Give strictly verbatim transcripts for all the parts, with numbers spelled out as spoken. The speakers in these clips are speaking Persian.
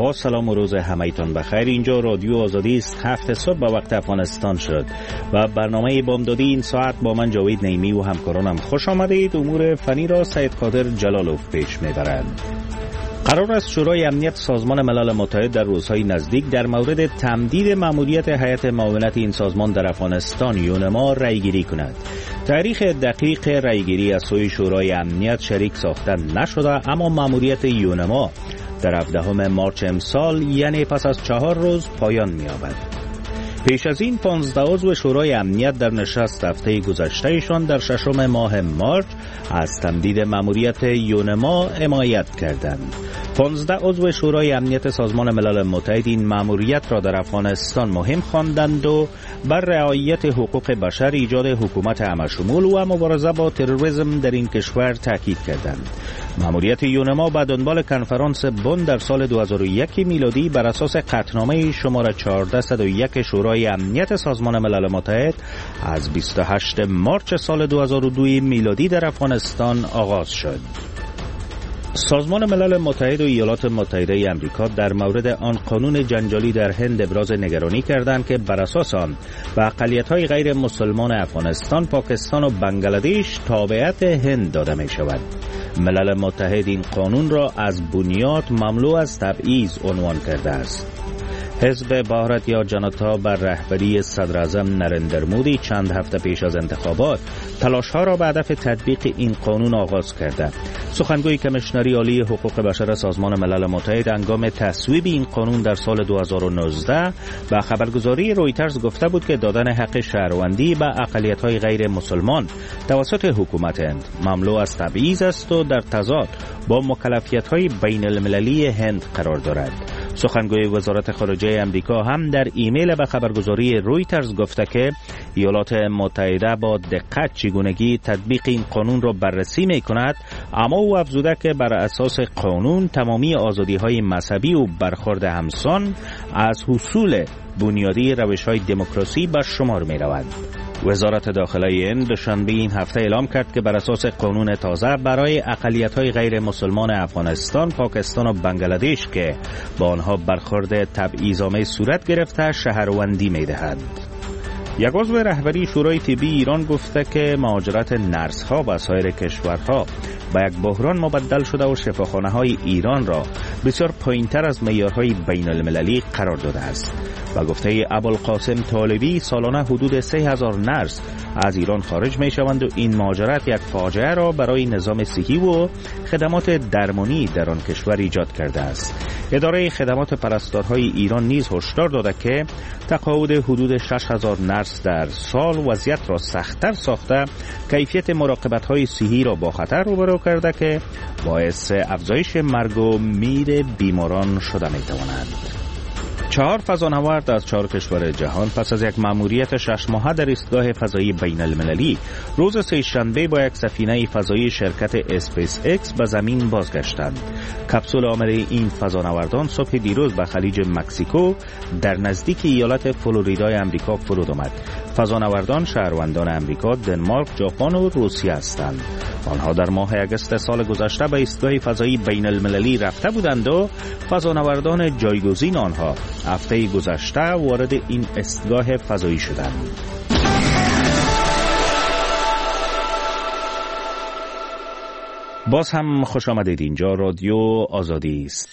با سلام و روز همایتان بخیر. اینجا رادیو آزادی است. هفت صبح به وقت افغانستان شد و برنامه بامدادی این ساعت با من جاوید نیمی و همکارانم خوش آمدید. امور فنی را سید قادر جلالوف پیش میبرند. قرار است شورای امنیت سازمان ملل متحد در روزهای نزدیک در مورد تمدید مأموریت هیئت معاونت این سازمان در افغانستان یونما رأیگیری کند. تاریخ دقیق رأیگیری از سوی شورای امنیت شریک ساخته نشده، اما مأموریت یونما در هفدهم مارچ امسال یعنی پس از چهار روز پایان می‌یابد. پیش از این پانزده عضو شورای امنیت در نشست هفته گذشتهشان در ششم ماه مارچ از تمدید مأموریت یونما حمایت کردند. پانزده عضو شورای امنیت سازمان ملل متحد این مأموریت را در افغانستان مهم خواندند و بر رعایت حقوق بشر، ایجاد حکومت همه‌شمول و مبارزه با تروریسم در این کشور تاکید کردند. مأموریت یونما به دنبال کنفرانس بن در سال دو هزار و یک میلادی بر اساس قطعنامه شماره چهارصد و یک شورای امنیت سازمان ملل متحد از بیست و هشتم مارچ سال دو هزار و دو میلادی در افغانستان آغاز شد. سازمان ملل متحد و ایالات متحده آمریکا در مورد آن قانون جنجالی در هند ابراز نگرانی کردند که بر اساس آن به اقلیت‌های غیر مسلمان افغانستان، پاکستان و بنگلادش تابعیت هند داده می شود. ملل متحد این قانون را از بنیاد مملو از تبعیض عنوان کرده است. حزب بھارت یا جنتا بر رهبری صدر اعظم نریندر مودی چند هفته پیش از انتخابات تلاش‌ها را به هدف تطبیق این قانون آغاز کرده. سخنگوی کمیشنری عالی حقوق بشر سازمان ملل متحد هنگام تصویب این قانون در سال دو هزار و نوزده به خبرگزاری رویترز گفته بود که دادن حق شهروندی به اقلیت‌های غیر مسلمان توسط حکومت هند مملو از تبعیض است و در تضاد با مکلفیت‌های بین‌المللی هند قرار دارد. سخنگوی وزارت خارجه امریکا هم در ایمیل به خبرگزاری رویترز گفته که ایالات متحده با دقت چگونگی تطبیق این قانون را بررسی می کند، اما او افزوده که بر اساس قانون تمامی آزادی‌های مذهبی و برخورد همسان از حصول بنیادی روش‌های دموکراسی به شمار می روند. وزارت داخله هند شنبه این هفته اعلام کرد که بر اساس قانون تازه برای اقلیت‌های غیر مسلمان افغانستان، پاکستان و بنگلادش که با آنها برخورد تبعیض‌آمیز صورت گرفته شهروندی می‌دهد. یک عضو رهبری شورای طبی ایران گفته که مهاجرت نرس‌ها به سایر کشورها به یک بحران مبدل شده و شفاخانه‌های ایران را بسیار پایین‌تر از معیارهای بین‌المللی قرار داده است. و گفته ابوالقاسم طالبی سالانه حدود سه هزار نرس از ایران خارج می شوند و این مهاجرت یک فاجعه را برای نظام صحی و خدمات درمانی در آن کشور ایجاد کرده است. اداره خدمات پرستارهای ایران نیز هشدار داده که تقاعد حدود شش هزار نرس در سال وضعیت را سخت‌تر ساخته، کیفیت مراقبت‌های صحی را با خطر روبرو کرده که باعث افزایش مرگ و میر بیماران شده می‌تواند. چهار فضانورد از چهار کشور جهان پس از یک مأموریت شش ماهه در ایستگاه فضایی بین المللی روز سه‌شنبه با یک سفینه فضایی شرکت اسپیس ایکس به زمین بازگشتند. کپسول عامر این فضانوردان صبح دیروز به خلیج مکزیکو در نزدیک ایالت فلوریدای امریکا فرود آمد. فضانوردان شهروندان امریکا، دنمارک، ژاپن و روسیه هستند. آنها در ماه اگست سال گذشته به ایستگاه فضایی بین المللی رفته بودند و فضانوردان جایگزین آنها هفته گذشته وارد این ایستگاه فضایی شدند. باز هم خوش آمدید. اینجا رادیو آزادی است.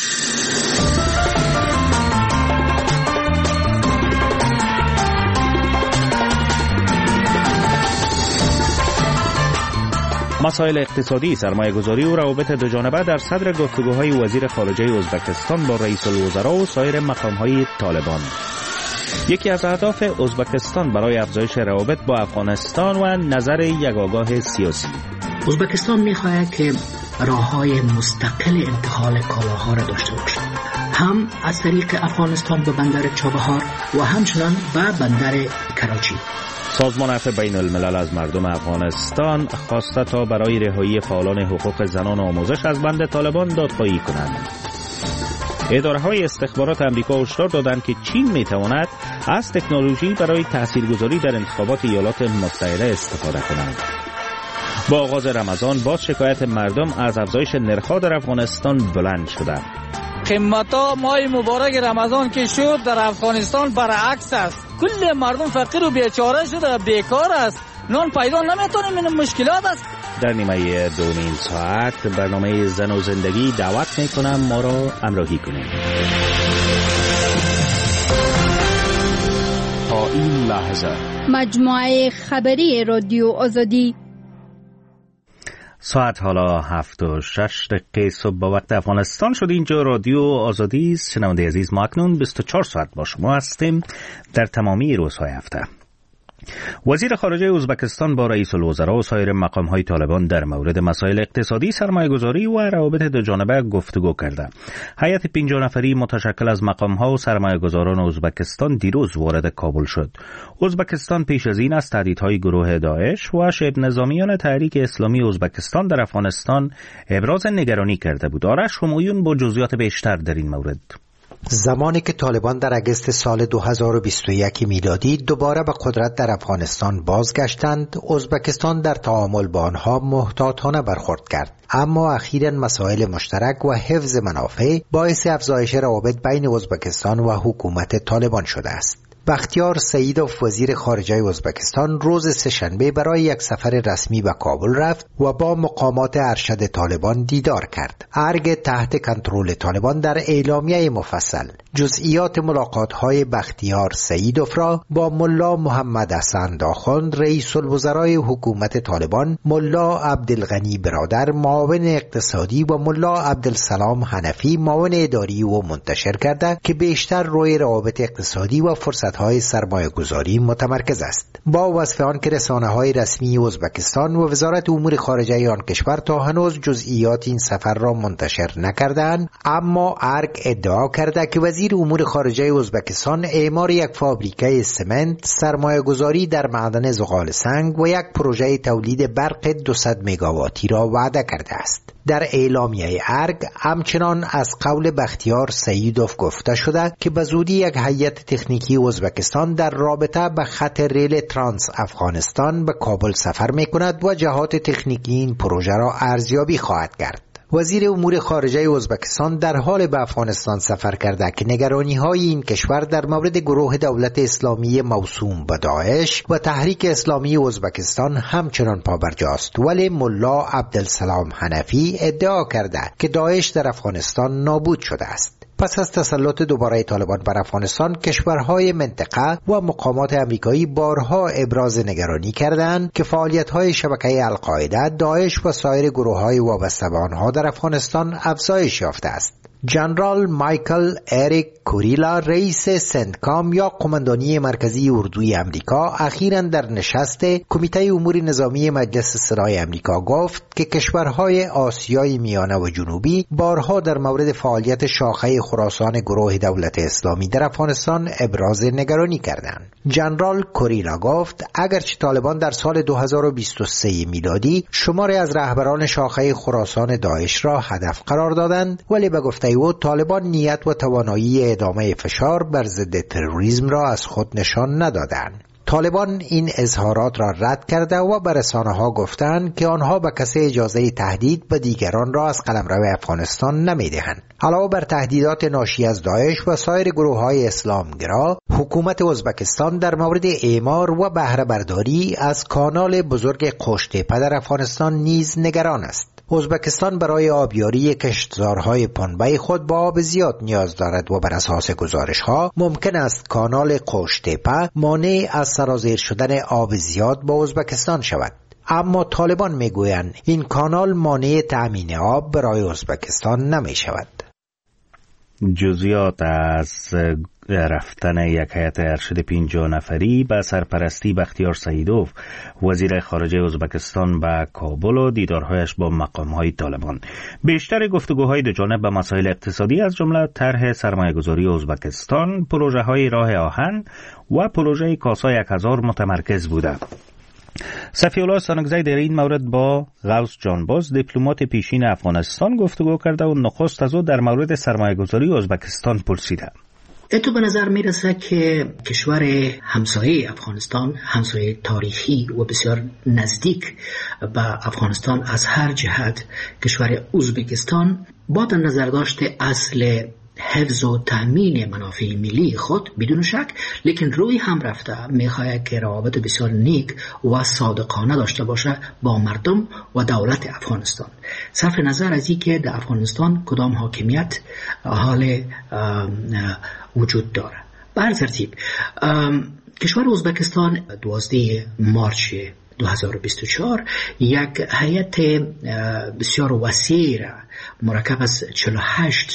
مسائل اقتصادی، سرمایه‌گذاری و روابط دوجانبه در صدر گفتگوهای وزیر خارجه ازبکستان با رئیس الوزراء و سایر مقام‌های طالبان. یکی از اهداف ازبکستان برای افزایش روابط با افغانستان و نظر یگانگاه سیاسی. ازبکستان می‌خواهد که راه‌های مستقل انتقال کالاها را داشته باشد، هم از طریق افغانستان به بندر چابهار و همچنان به بندر کراچی. سازمان عفو بین الملل از مردم افغانستان خواسته تا برای رهایی فعالان حقوق زنان آموزش از بند طالبان دادخواهی کنند. اداره‌های استخبارات آمریکا هشدار دادند که چین می‌تواند از تکنولوژی برای تاثیرگذاری در انتخابات ایالات متحده استفاده کند. با آغاز رمضان باز شکایت مردم از افزایش نرخ‌ها در افغانستان بلند شده. قیمتا ماه مبارک رمضان که شد در افغانستان برعکس است. کل مردم فقیر و بیچاره شده، بیکار است، نان پیدا نمیتونیم، این مشکلات است. در نیمه دو نیم ساعت برنامه زن و زندگی دعوت میکنم ما را همراهی کنیم. تا این لحظه مجموعه خبری رادیو آزادی. ساعت حالا هفت و شش دقیقه صبح با وقت افغانستان شد. اینجا رادیو آزادی است. شنونده عزیز، ما اکنون بیست و چهار ساعت با شما هستیم در تمامی روزهای هفته. وزیر خارجه ازبکستان با رئیس الوزراء و سایر مقام‌های طالبان در مورد مسائل اقتصادی، سرمایه‌گذاری و روابط دوجانبه گفتگو کرده. هیئت پنجاه نفری متشکل از مقام‌ها و سرمایه‌گذاران ازبکستان دیروز وارد کابل شد. ازبکستان پیش از این از تهدیدهای گروه داعش و شبه نظامیان تحریک اسلامی ازبکستان در افغانستان ابراز نگرانی کرده بود. آرش همایون با جزئیات بیشتر در این مورد. زمانی که طالبان در اگست سال دو هزار و بیست و یک میلادی دوباره به قدرت در افغانستان بازگشتند، ازبکستان در تعامل با آنها محتاطانه برخورد کرد. اما اخیراً مسائل مشترک و حفظ منافع باعث افزایش روابط بین ازبکستان و حکومت طالبان شده است. بختیار سیدوف وزیر خارجه ازبکستان روز سه‌شنبه برای یک سفر رسمی به کابل رفت و با مقامات ارشد طالبان دیدار کرد. ارگ تحت کنترل طالبان در اعلامیه مفصل جزئیات ملاقات‌های بختیار سیدوف را با ملا محمد حسن داخوند رئیس الوزرای حکومت طالبان، ملا عبدالغنی برادر معاون اقتصادی و ملا عبدالسلام حنفی معاون اداری و منتشر کرده که بیشتر روی روابط اقتصادی و فرصت های سرمایه گذاری متمرکز است. با وصف آن که رسانه های رسمی ازبکستان و وزارت امور خارجه آن کشور تا هنوز جزئیات این سفر را منتشر نکردند، اما ارگ ادعا کرده که وزیر امور خارجه ازبکستان اعمار یک فابریکه سمنت، سرمایه گذاری در معدن زغال سنگ و یک پروژه تولید برق دویست مگاواتی را وعده کرده است. در اعلامیه ارگ همچنان از قول بختیار سیدوف گفته شده که به زودی یک هیئت تکنیکی ازبکستان در رابطه به خط ریل ترانس افغانستان به کابل سفر می‌کند و جهات تکنیکی این پروژه را ارزیابی خواهد کرد. وزیر امور خارجه ازبکستان در حال به افغانستان سفر کرده که نگرانی‌های این کشور در مورد گروه دولت اسلامی موسوم به داعش و تحریک اسلامی ازبکستان همچنان پابرجاست، ولی ملا عبدالسلام حنفی ادعا کرده که داعش در افغانستان نابود شده است. پس از تسلط دوباره طالبان بر افغانستان، کشورهای منطقه و مقامات امریکایی بارها ابراز نگرانی کردند که فعالیت‌های شبکه القاعده، داعش و سایر گروه‌های وابسته به آنها در افغانستان افزایش یافته است. جنرال مایکل اریک کوریلا رئیس سنتکام یا قماندانی مرکزی اردوی امریکا اخیراً در نشست کمیته امور نظامی مجلس سرای امریکا گفت که کشورهای آسیای میانه و جنوبی بارها در مورد فعالیت شاخه خراسان گروه دولت اسلامی در افغانستان ابراز نگرانی کردند. جنرال کوریلا گفت اگرچه طالبان در سال دو هزار و بیست و سه میلادی شماری از رهبران شاخه خراسان داعش را هدف قرار دادند، ولی به گفته او طالبان نیت و توانایی ادامه فشار بر ضد تروریسم را از خود نشان ندادند. طالبان این اظهارات را رد کرده و به رسانه‌ها گفتند که آنها به کسی اجازه تهدید به دیگران را از قلمرو افغانستان نمی‌دهند. علاوه بر تهدیدات ناشی از داعش و سایر گروه‌های اسلامگرا، حکومت ازبکستان در مورد اعمار و بهره برداری از کانال بزرگ قوشته‌په در افغانستان نیز نگران است. ازبکستان برای آبیاری کشتزارهای پنبه خود با آب زیاد نیاز دارد و بر اساس گزارش‌ها ممکن است کانال قوشته‌په مانع از سرازیر شدن آب زیاد با ازبکستان شود. اما طالبان میگویند این کانال مانع تأمین آب برای ازبکستان نمی شود. جزئیات از رفتن یک هیئت ارشد پنجاه نفری به سرپرستی بختیار سیدوف وزیر خارجه ازبکستان به کابل و دیدارهایش با مقام‌های طالبان. بیشتر گفتگوهای دو جانب به مسائل اقتصادی از جمله طرح سرمایه‌گذاری ازبکستان، پروژه‌های راه آهن و پروژه کاسا یک هزار متمرکز بوده. صفی‌الله سانگزی در این مورد با غوث جانباز دیپلمات پیشین افغانستان گفتگو کرده و نخست از او در مورد سرمایه‌گذاری ازبکستان پرسیده. اتو به نظر میرسه که کشور همسایه افغانستان، همسایه تاریخی و بسیار نزدیک به افغانستان از هر جهت، کشور ازبکستان با در نظر داشت اصل حفظ و تأمین منافع ملی خود بدون شک، لیکن روی هم رفته میخواهد که روابط بسیار نیک و صادقانه داشته باشه با مردم و دولت افغانستان، صرف نظر از این که در افغانستان کدام حاکمیت حال وجود داره. به هر ترتیب کشور ازبکستان دوازده مارچ دو هزار و بیست و چهار یک هیئت بسیار وسیع مرکب از چهل و هشت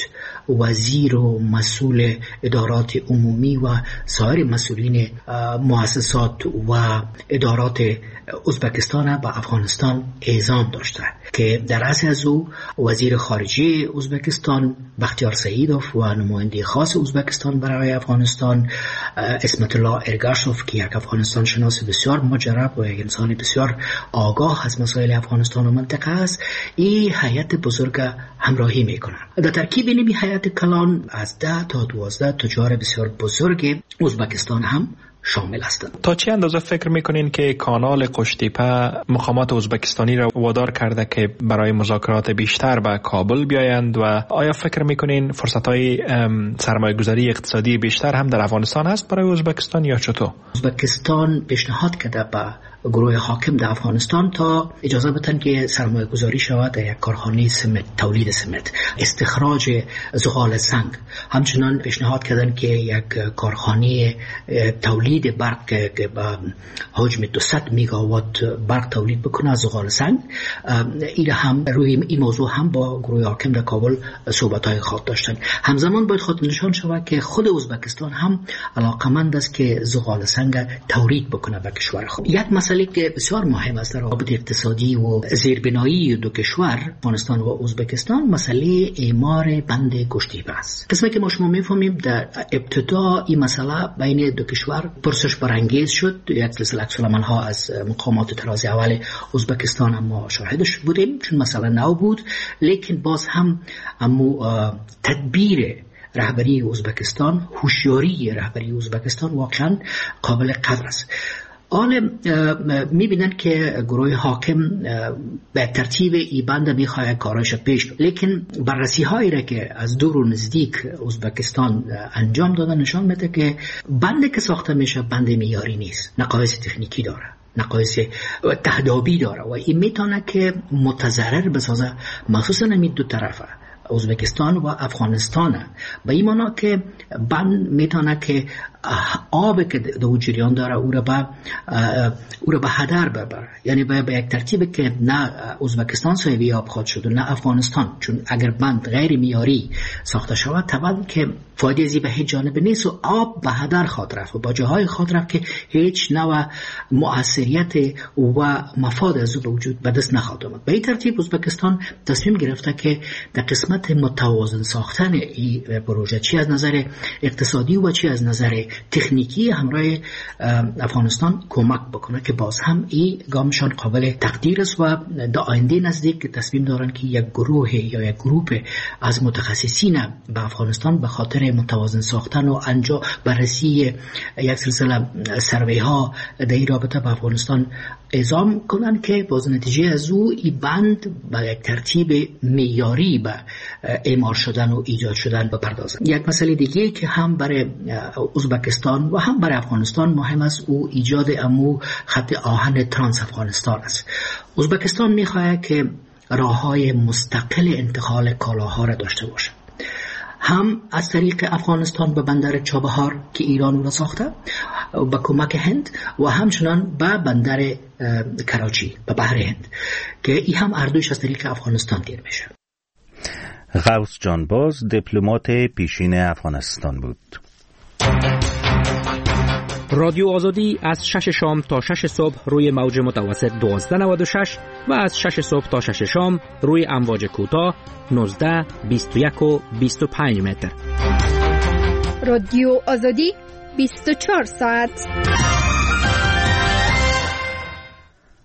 وزیر و مسئول ادارات عمومی و سایر مسئولین مؤسسات و ادارات ازبکستان و افغانستان اعزام داشته که در رأس از او وزیر خارجه ازبکستان بختیار سعیدوف و نماینده خاص ازبکستان برای افغانستان اسمت الله ارگاشوف که یک افغانستان شناس بسیار مجرب و یک انسان بسیار آگاه از مسائل افغانستان و منطقه است، این هیئت بزرگ همراهی میکنه. در ترکیب این هیئت کلان از ده تا دوازده تجار بسیار بزرگ ازبکستان هم شامل هستند. تا چه اندازه فکر میکنین که کانال قشتیپه مقامات ازبکستانی را وادار کرده که برای مذاکرات بیشتر به کابل بیایند و آیا فکر میکنین فرصت‌های سرمایه گذاری اقتصادی بیشتر هم در افغانستان هست برای ازبکستان یا چطور؟ ازبکستان پیشنهاد کرده به گروه حاکم در افغانستان تا اجازه بدن که سرمایه گذاری شود در یک کارخانه سمنت، تولید سمنت، استخراج زغال سنگ. همچنان پیشنهاد کردن که یک کارخانه تولید برق که با حجم دویست میگاوات برق تولید بکنه از زغال سنگ. این هم روی این موضوع هم با گروه حاکم در کابل صحبت‌های خود داشتن. همزمان باید خود نشان شود که خود ازبکستان هم علاقمند است که زغال سنگ تولید بکنه به کشور خود. یک مسئله که بسیار مهم است در روابط اقتصادی و زیربنایی دو کشور افغانستان و ازبکستان مسئله اعمار بند قشتیپه است. قسمی که ما شما میفهمیم در ابتدا این مسئله بین دو کشور پرسش برانگیز شد، یک سلسله عکس‌العمل‌ها از مقامات طراز اول ازبکستان هم ما شاهدش بودیم چون مسئله نو بود، لیکن باز هم امو تدبیر رهبری ازبکستان، هوشیاری رهبری ازبکستان واقعا قابل قدر است. آن میبینن که گروه حاکم به ترتیب این بند میخواه کارایش پیش، لیکن بررسی هایی را که از دور و نزدیک ازبکستان انجام دادن نشان میده که بند که ساخته میشه بند معیاری نیست، نقایص تکنیکی داره، نقایص تهدابی داره و این میتونه که متضرر بسازه مخصوصا همین دو طرفه ازبکستان و افغانستان، به این معنی که بند میتونه که آب که دو جریان داره او را به او را به هدر ببره، یعنی به یک ترتیب که نه ازبکستان صاحب آب خواهد شد و نه افغانستان، چون اگر بند غیر معیاری ساخته شود طبعا که فایده ازی به هیچ جانب نیست و آب به هدر خواهد رفت و با جاهای خواهد رفت که هیچ نوع مؤثریت و مفاد از او به وجود به دست نخواهد آمد. به این ترتیب ازبکستان تصمیم گرفته که در قسمت متوازن ساختن این پروژه چی از نظر اقتصادی و چی از نظر تکنیکی همراه افغانستان کمک بکنه که باز هم این گامشان قابل تقدیر است و در آینده نزدیک تصمیم دارن که یک گروه یا یک گروپ از متخصصین به افغانستان به خاطر متوازن ساختن و انجام بررسی یک سلسله سروی ها در این رابطه به افغانستان اعزام کنن که باز نتیجه از او این بند به یک ترتیب معیاری به اعمار شدن و ایجاد شدن بپردازن. یک مسئله دیگه که هم برای ازبکستان و هم برای افغانستان مهم است او ایجاد امو خط آهن ترانس افغانستان است. ازبکستان میخواهد که راههای مستقل انتقال کالاها را داشته باشه، هم از طریق افغانستان به بندر چابهار که ایران را ساخته با کمک هند و همچنان به بندر کراچی به بحر هند که این هم اردوش از طریق افغانستان دیر میشه. غوث جانباز دیپلمات پیشین افغانستان بود. رادیو آزادی از شش شام تا شش صبح روی موج متوسط دوازده نود و شش و از شش صبح تا شش شام روی امواج کوتاه نوزده، بیست و یک و بیست و پنج متر. رادیو آزادی بیست و چهار ساعت.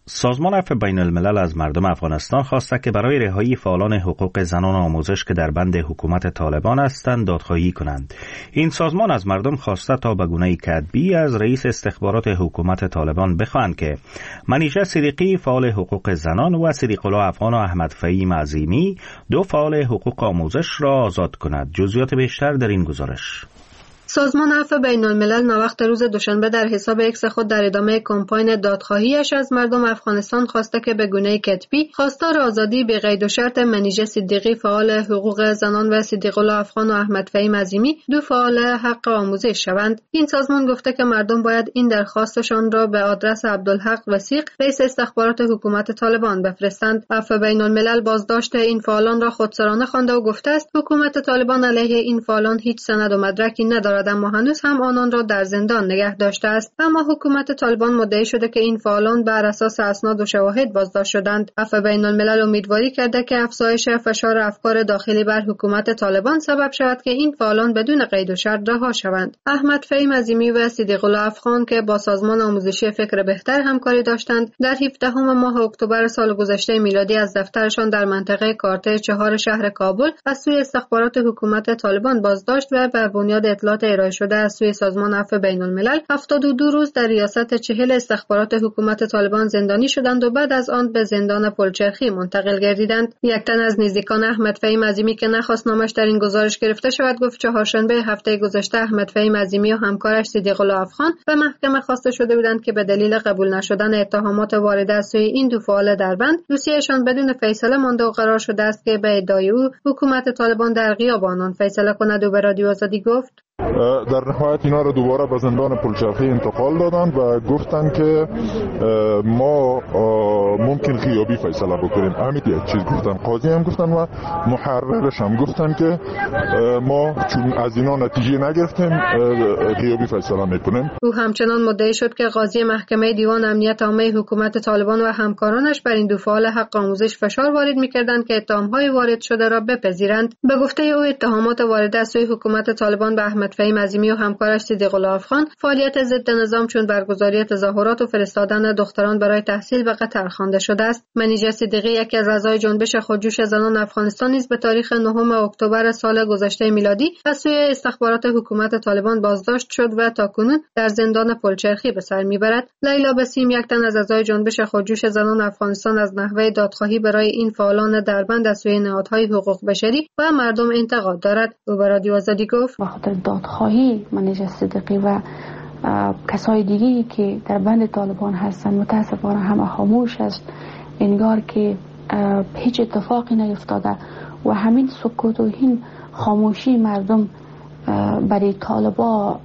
سازمان عفو بین الملل از مردم افغانستان خواسته که برای رهایی فعالان حقوق زنان آموزش که در بند حکومت طالبان هستند دادخواهی کنند. این سازمان از مردم خواسته تا به گونه کتبی از رئیس استخبارات حکومت طالبان بخواهند که منیژه صدیقی فعال حقوق زنان و صدیق الله افغان و احمد فهیم عظیمی دو فعال حقوق آموزش را آزاد کند. جزئیات بیشتر در این گزارش. سازمان عفو بین الملل ناوقت روز دوشنبه در حساب ایکس خود در ادامه کمپاین دادخواهیش از مردم افغانستان خواسته که به گونه کتبی خواستار آزادی به قید و شرط منیژه صدیقی فعال حقوق زنان و صدیق الله افغان و احمد فهیم عظیمی دو فعال حق آموزش شوند. این سازمان گفته که مردم باید این درخواستشان را به آدرس عبدالحق وثیق رئیس استخبارات حکومت طالبان بفرستند. عفو بین الملل بازداشت این فعالان را خودسرانه خوانده و گفته است حکومت طالبان علیه این فعالان هیچ سند و مدرکی ندارد، اما هنوز هم آنان را در زندان نگه داشته است. اما حکومت طالبان مدعی شده که این فعالان بر اساس اسناد و شواهد بازداشت شدند. عفو بین الملل امیدواری کرده که افزایش فشار افکار داخلی بر حکومت طالبان سبب شود که این فعالان بدون قید و شرط رها شوند. احمد فهیم عظیمی و صدیق الله افغان که با سازمان آموزشی فکر بهتر همکاری داشتند، در هفدهم ماه اکتبر سال گذشته میلادی از دفترشان در منطقه کارته چهار شهر کابل از سوی استخبارات حکومت طالبان بازداشت و بر بنیاد اطلاعات ارائه شده از سوی سازمان عفو بین الملل هفتاد و دو روز در ریاست چهل استخبارات حکومت طالبان زندانی شدند و بعد از آن به زندان پلچرخی منتقل گردیدند. یک تن از نزدیکان احمد فهیم عظیمی که نخواست نامش در این گزارش گرفته شود گفت چهارشنبه هفته گذشته احمد فهیم عظیمی و همکارش صدیق الله افغان به محکمه خواسته شده بودند که به دلیل قبول نشدن اتهامات وارده از سوی این دو فعال دربند دوسیهشان بدون فیصله مانده و قرار شده است که به ادعای او حکومت طالبان در غیاب آنان فیصله کند و به رادیو آزادی گفت در نهایت اینا رو دوباره به زندان پلچرخی انتقال دادن و گفتن که ما ممکن غیابی فیصله بکنیم. همین یک چیز گفتن. قاضی هم گفتن و محررش هم گفتن که ما چون از اینا نتیجه نگرفتیم غیابی فیصله میکنیم. او همچنان مدعی شد که قاضی محکمه دیوان امنیت عامه حکومت طالبان و همکارانش بر این دو فعال حق آموزش فشار وارد میکردند که اتهامهای وارد شده را بپذیرند. به گفته او اتهامات وارده از سوی حکومت طالبان به احمد فهیم عظیمی و همکارش صدیق الله افغان فعالیت ضد نظام چون برگزاری تظاهرات و فرستادن دختران برای تحصیل به قطر خوانده شده است. منیژه صدیقی یکی از اعضای جنبش خودجوش زنان افغانستان نیز به تاریخ نهم اکتبر سال گذشته میلادی از سوی استخبارات حکومت طالبان بازداشت شد و تاکنون در زندان پلچرخی به سر میبرد. لیلا بسیم یک تن از اعضای جنبش خودجوش زنان افغانستان از نحوه دادخواهی برای این فعالان دربند از سوی نهادهای حقوق بشری و مردم انتقاد دارد. او به رادیو آزادی گفت دادخواهی منیژه صدیقی و کسای دیگه‌ای که در بند طالبان هستند متاسفانه همه خاموش است، انگار که هیچ اتفاقی نیفتاده و همین سکوت و این خاموشی مردم برای طالبان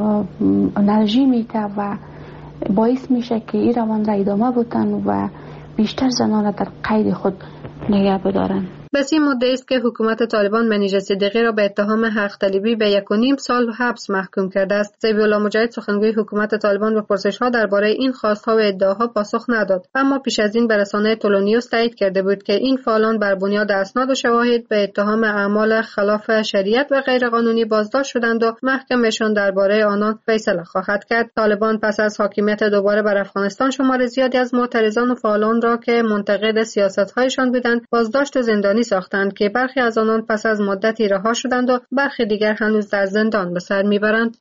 انرژی میده و باعث میشه که این روند را ادامه بدن و بیشتر زنان در قید خود نگه بدارن. بسیم مدعی است که حکومت طالبان منیژه صدیقی را به اتهام حق طلبی به یک و نیم سال حبس محکوم کرده است. ذبیح الله مجاهد سخنگوی حکومت طالبان به پرسش‌ها درباره این خواست‌ها و ادعاها پاسخ نداد، اما پیش از این به رسانه تولونیوس تایید کرده بود که این فعالان بر بنیاد اسناد و شواهد به اتهام اعمال خلاف شریعت و غیرقانونی بازداشت شدند و محکمه‌شان درباره آنان فیصله خواهد کرد. طالبان پس از حاکمیت دوباره بر افغانستان شمار زیادی از معترضان و فعالان را که منتقد سیاست‌هایشان بودند بازداشت و زندانی ساختند که برخی از آنان پس از مدتی رها شدند و برخی دیگر هنوز در زندان به سر میبرند.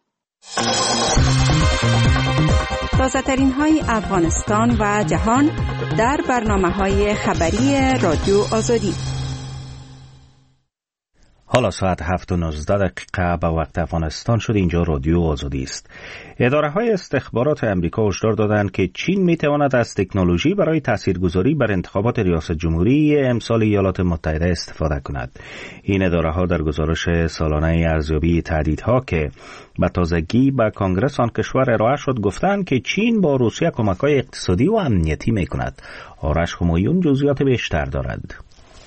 تازه‌ترین های افغانستان و جهان در برنامه‌های خبری رادیو آزادی. حالا ساعت هفت و نوزده دقیقه به وقت افغانستان شد. اینجا رادیو آزادی است. اداره های استخبارات امریکا هشدار دادند که چین می تواند از تکنولوژی برای تاثیرگذاری بر انتخابات ریاست جمهوری امسال ایالات متحده استفاده کند. این اداره ها در گزارش سالانه ارزیابی تهدیدها که به تازگی به کانگرس آن کشور ارائه شد گفتند که چین با روسیه کمک‌های اقتصادی و امنیتی می کند. آرش همایون جزئیات بیشتر دارد.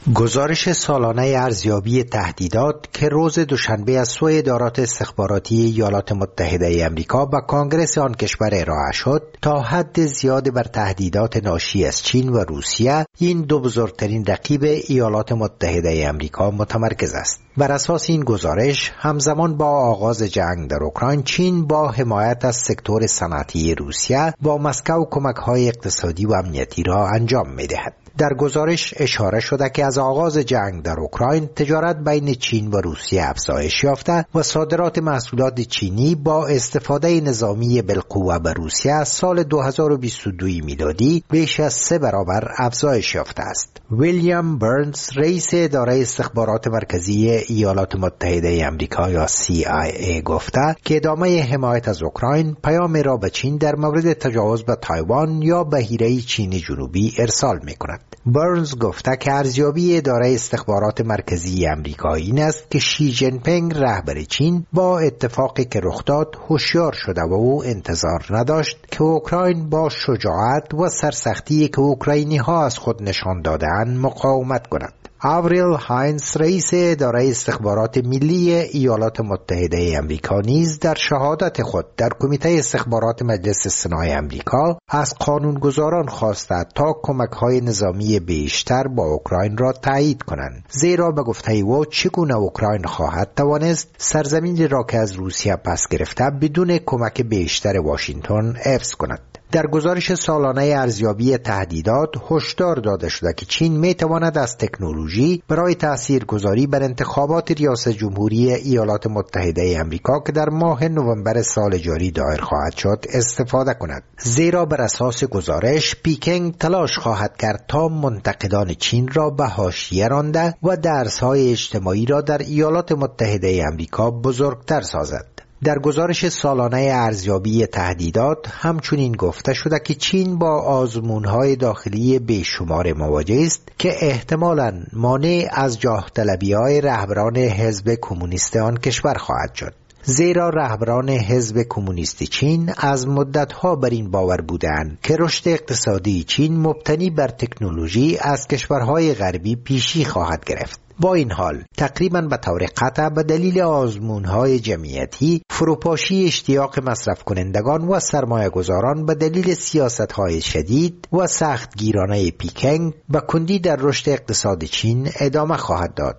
گزارش سالانه ارزیابی تهدیدات که روز دوشنبه از سوی ادارات استخباراتی ایالات متحده آمریکا به کانگرس آن کشور ارائه شد، تا حد زیاد بر تهدیدات ناشی از چین و روسیه، این دو بزرگترین رقیب ایالات متحده آمریکا، متمرکز است. بر اساس این گزارش، همزمان با آغاز جنگ در اوکراین، چین با حمایت از سکتور صنعتی روسیه با مسکو کمک‌های اقتصادی و امنیتی را انجام می‌دهد. در گزارش اشاره شده که از آغاز جنگ در اوکراین تجارت بین چین و روسیه افزایش یافته و صادرات محصولات چینی با استفاده نظامی بالقوه به روسیه از سال دو هزار و بیست و دو میلادی بیش از سه برابر افزایش یافته است. ویلیام برنز، رئیس اداره استخبارات مرکزی ایالات متحده آمریکا یا سی آی ای، گفته که ادامه حمایت از اوکراین پیام را به چین در مورد تجاوز به تایوان یا بحیره چین جنوبی ارسال می‌کند. برنز گفته که ارزیابی اداره استخبارات مرکزی آمریکا این است که شی جین پینگ رهبر چین با اتفاقی که رخ داد هوشیار شده و او انتظار نداشت که اوکراین با شجاعت و سرسختی که اوکراینی ها از خود نشان دادند مقاومت کند. آوریل هاینز، رئیس اداره استخبارات ملی ایالات متحده آمریکا، نیز در شهادت خود در کمیته استخبارات مجلس سنای آمریکا از قانونگذاران خواسته تا کمک‌های نظامی بیشتر با اوکراین را تایید کنند، زیرا به گفته او چگونه اوکراین خواهد توانست سرزمینی را که از روسیه پس گرفته بدون کمک بیشتر واشنگتن حفظ کند. در گزارش سالانه ارزیابی تهدیدات هشدار داده شده که چین می تواند از تکنولوژی برای تاثیرگذاری بر انتخابات ریاست جمهوری ایالات متحده آمریکا که در ماه نوامبر سال جاری دایر خواهد شد استفاده کند، زیرا بر اساس گزارش پیکنگ تلاش خواهد کرد تا منتقدان چین را به حاشیه رانده و درس‌های اجتماعی را در ایالات متحده آمریکا بزرگتر سازد. در گزارش سالانه ارزیابی تهدیدات همچنین گفته شده که چین با آزمون‌های داخلی بیشمار مواجه است که احتمالاً مانع از جاه طلبی‌های رهبران حزب کمونیست آن کشور خواهد شد، زیرا رهبران حزب کمونیست چین از مدت‌ها بر این باور بودند که رشد اقتصادی چین مبتنی بر تکنولوژی از کشورهای غربی پیشی خواهد گرفت. با این حال تقریباً به طور قطع به دلیل آزمون‌های جمعیتی، فروپاشی اشتیاق مصرف کنندگان و سرمایه گذاران به دلیل سیاست‌های شدید و سخت گیرانه پیکنگ به کندی در رشد اقتصاد چین ادامه خواهد داد.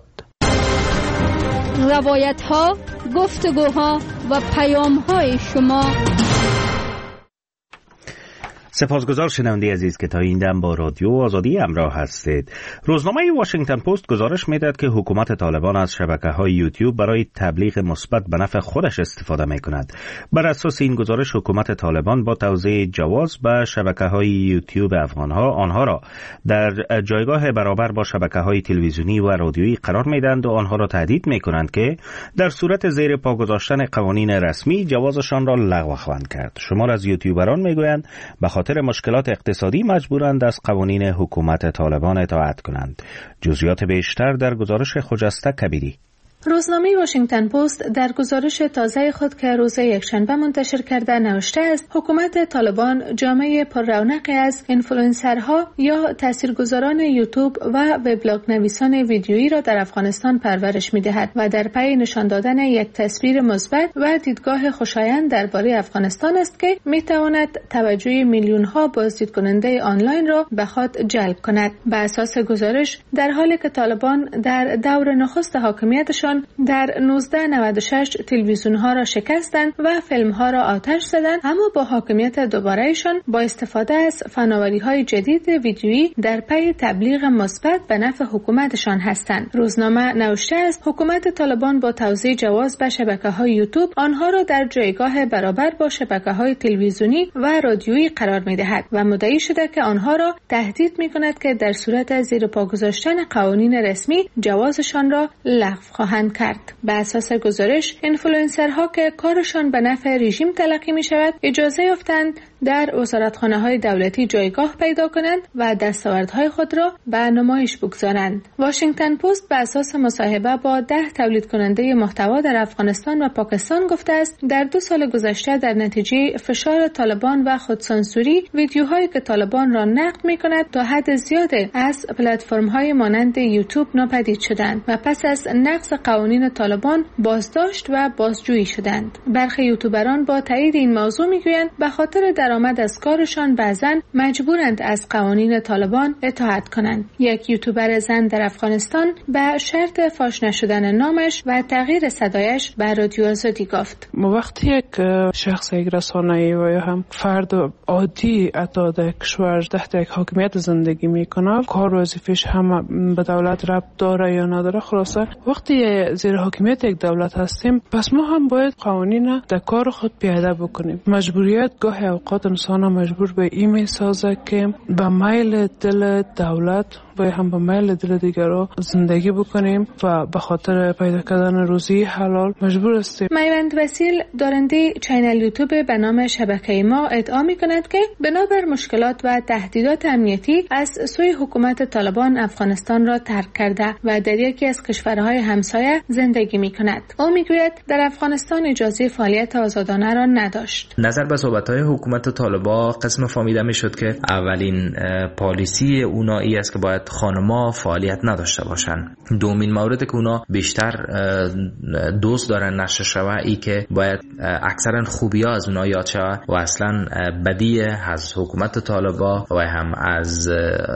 روایت‌ها، گفتگوها و پیام‌های شما. سپاسگزار شنونده عزیز که تا این دم با رادیو آزادی همراه هستید. روزنامه واشنگتن پست گزارش می‌دهد که حکومت طالبان از شبکه‌های یوتیوب برای تبلیغ مثبت به نفع خودش استفاده می‌کند. بر اساس این گزارش حکومت طالبان با توزیع جواز به شبکه‌های یوتیوب افغان‌ها آنها را در جایگاه برابر با شبکه‌های تلویزیونی و رادیویی قرار می‌دهند و آنها را تهدید می‌کنند که در صورت زیر پا گذاشتن قوانین رسمی جوازشان را لغو خواهند کرد. شمار از یوتیوبران می‌گویند به خاطر مشکلات اقتصادی مجبورند از قوانین حکومت طالبان اطاعت کنند. جزئیات بیشتر در گزارش خجسته کبیری. روزنامه واشنگتن پست در گزارش تازه خود که روز یکشنبه منتشر کرده نوشته است حکومت طالبان جامعه پر رونقی از اینفلوئنسرها یا تاثیرگذاران یوتیوب و وبلاگ نویسان ویدیویی را در افغانستان پرورش می‌دهد و در پی نشان دادن یک تصویر مثبت و دیدگاه خوشایند درباره افغانستان است که می‌تواند توجه میلیون‌ها بازدید کننده آنلاین را به خود جلب کند. بر اساس گزارش در حالی که طالبان در دور نخست حاکمیتشان در نوزده نود و شش تلویزیون‌ها را شکستند و فیلم‌ها را آتش زدند، اما با حاکمیت دوباره‌شان با استفاده از فناوری‌های جدید ویدیویی در پی تبلیغ مثبت به نفع حکومتشان هستند. روزنامه نوشته است حکومت طالبان با توزیع جواز به شبکه‌های یوتیوب آنها را در جایگاه برابر با شبکه‌های تلویزیونی و رادیویی قرار می‌دهد و مدعی شده که آنها را تهدید می‌کند که در صورت زیر پا گذاشتن قوانین رسمی جوازشان را لغو خواهند کرد. به اساس گزارش اینفلوئنسرها که کارشان به نفع رژیم تلقی می شود اجازه یافتند در وزارتخانه‌های دولتی جایگاه پیدا کنند و دستاوردهای خود را به نمایش بگذارند. واشنگتن پست بر اساس مصاحبه با ده تولید کننده محتوا در افغانستان و پاکستان گفته است در دو سال گذشته در نتیجه فشار طالبان و خودسانسوری ویدیوهایی که طالبان را نقد می‌کند تا حد زیادی از پلتفرم‌های مانند یوتیوب ناپدید شدند و پس از نقض قوانین طالبان بازداشت و بازجویی شدند. برخی یوتیوبران با تایید این موضوع میگویند به خاطر درآمد از کارشان بعضاً مجبورند از قوانین طالبان اطاعت کنند. یک یوتیوبر زن در افغانستان به شرط فاش نشدن نامش و تغییر صدایش به رادیو آزادی گفت: وقتی یک شخص، یک رسانه‌ای و یا هم فرد عادی اتا در کشور تحت یک حاکمیت زندگی میکنه، کار و وظیفه‌اش هم به دولت ربط داره یا نداره، خلاصه وقتی زیر حاکمیت یک دولت هستیم پس ما هم باید قوانین در کار خود پیاده بکنیم. مجبوریت گاهی اوقات انسان مجبور به این میسازه که به میل دل دولت و هم به میل دل دیگران زندگی بکنیم و به خاطر پیدا کردن روزی حلال مجبور هستیم. میوند وسیل دارنده چینل یوتیوب به نام شبکه ما ادعا می کند که بنابر مشکلات و تهدیدات امنیتی از سوی حکومت طالبان افغانستان را ترک کرده و در یکی از کشورهای همسایه زندگی می کند. او می گوید در افغانستان اجازه فعالیت آزادانه را نداشت. نظر به صحبت‌های حکومت طالبان قسم فهمیده می شد که اولین پالیسی اونا ای است که باید خانم‌ها فعالیت نداشته باشن. دومین مورد که اونا بیشتر دوست دارن نشر شوه ای که باید اکثرا خوبی‌ها از اونا یاد شوه و اصلا بدی از حکومت طالبان و هم از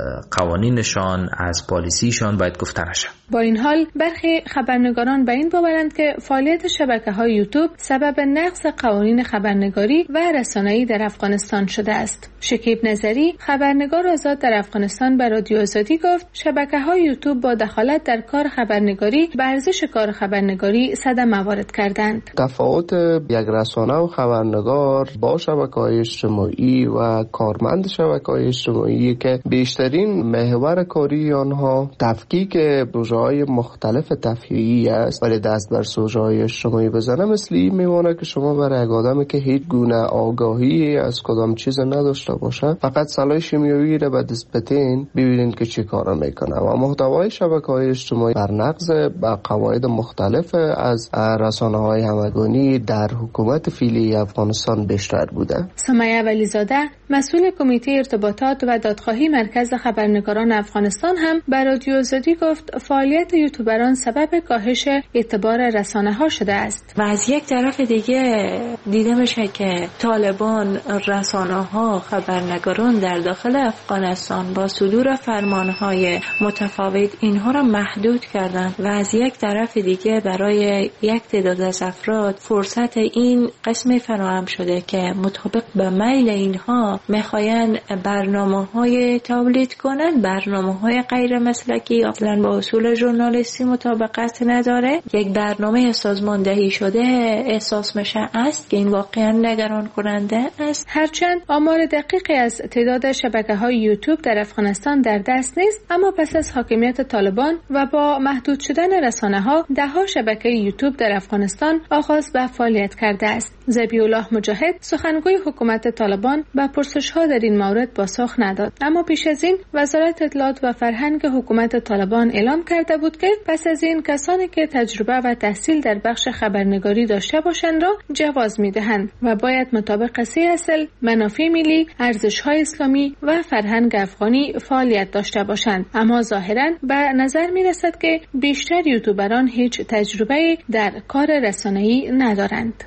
قوانینشان، از پالیسیشان باید گفته نشه. با این حال برخی خبرنگاران به این باورند که فعالیت شبکه‌های یوتیوب سبب نقض قوانین خبرنگاری و رسانه‌ای در افغانستان شده است. شکیب نظری، خبرنگار آزاد در افغانستان، به رادیو آزادی گفت شبکه‌های یوتیوب با دخالت در کار خبرنگاری به ارزش کار خبرنگاری صدمه وارد کردند. تفاوت یک رسانه و خبرنگار با شبکه‌های اجتماعی و کارمند شبکه‌های اجتماعی که بیشترین محور کاری آنها تفکیک پروژه‌های مختلف تفریحی است، ولی دست بر سوژه‌های اجتماعی بزنه مثل این میمونه که شما برای یک آدمی که هیچ گونه آگاهی از کدام چیز نداشته باشه فقط سلاح شیمیایی را به دست بتین ببینید که چی کارا میکنه و محتوای شبکه‌های اجتماعی بر نقض با قواعد مختلف از رسانه‌های همگانی در حکومت فعلی افغانستان بیشتر بوده. سمیه ولیزاده، مسئول کمیته ارتباطات و دادخواهی مرکز خبرنگاران افغانستان هم به رادیو آزادی گفت فعالیت یوتیوبران سبب کاهش اعتبار رسانه‌ها شده است. و از یک طرف دیگه دیده میشه که طالبان رسانه‌ها، خبرنگاران در داخل افغانستان با صدور فرمان‌های متفاوت اینها را محدود کردند و از یک طرف دیگه برای یک تعداد از افراد فرصت این قسمی فراهم شده که مطابق به میل اینها میخواین برنامه‌های تولید کنند، برنامه‌های غیر مسلکی اصلا با اصول ژورنالیستی مطابقت نداره. یک برنامه سازماندهی شده احساس میشه است که این واقعا نگران کننده است. هرچند آمار دقیقی از تعداد شبکه‌های یوتیوب در افغانستان در دست نیست، اما پس از حاکمیت طالبان و با محدود شدن رسانه‌ها ده‌ها شبکه یوتیوب در افغانستان آغاز به فعالیت کرده است. ذبیح‌الله مجاهد، سخنگوی حکومت طالبان، به پرسش‌ها در این مورد پاسخ نداد، اما پیش از این وزارت اطلاعات و فرهنگ حکومت طالبان اعلام کرده بود که پس از این کسانی که تجربه و تحصیل در بخش خبرنگاری داشته باشند را جواز می‌دهند و باید مطابق سه اصل منافع ملی، ارزش‌های اسلامی و فرهنگ افغانی فعالیت داشته باشند. اما ظاهراً به نظر می‌رسد که بیشتر یوتیوبران هیچ تجربه در کار رسانه‌ای ندارند.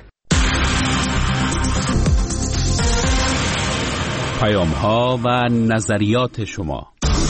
پیام‌ها و نظریات شما.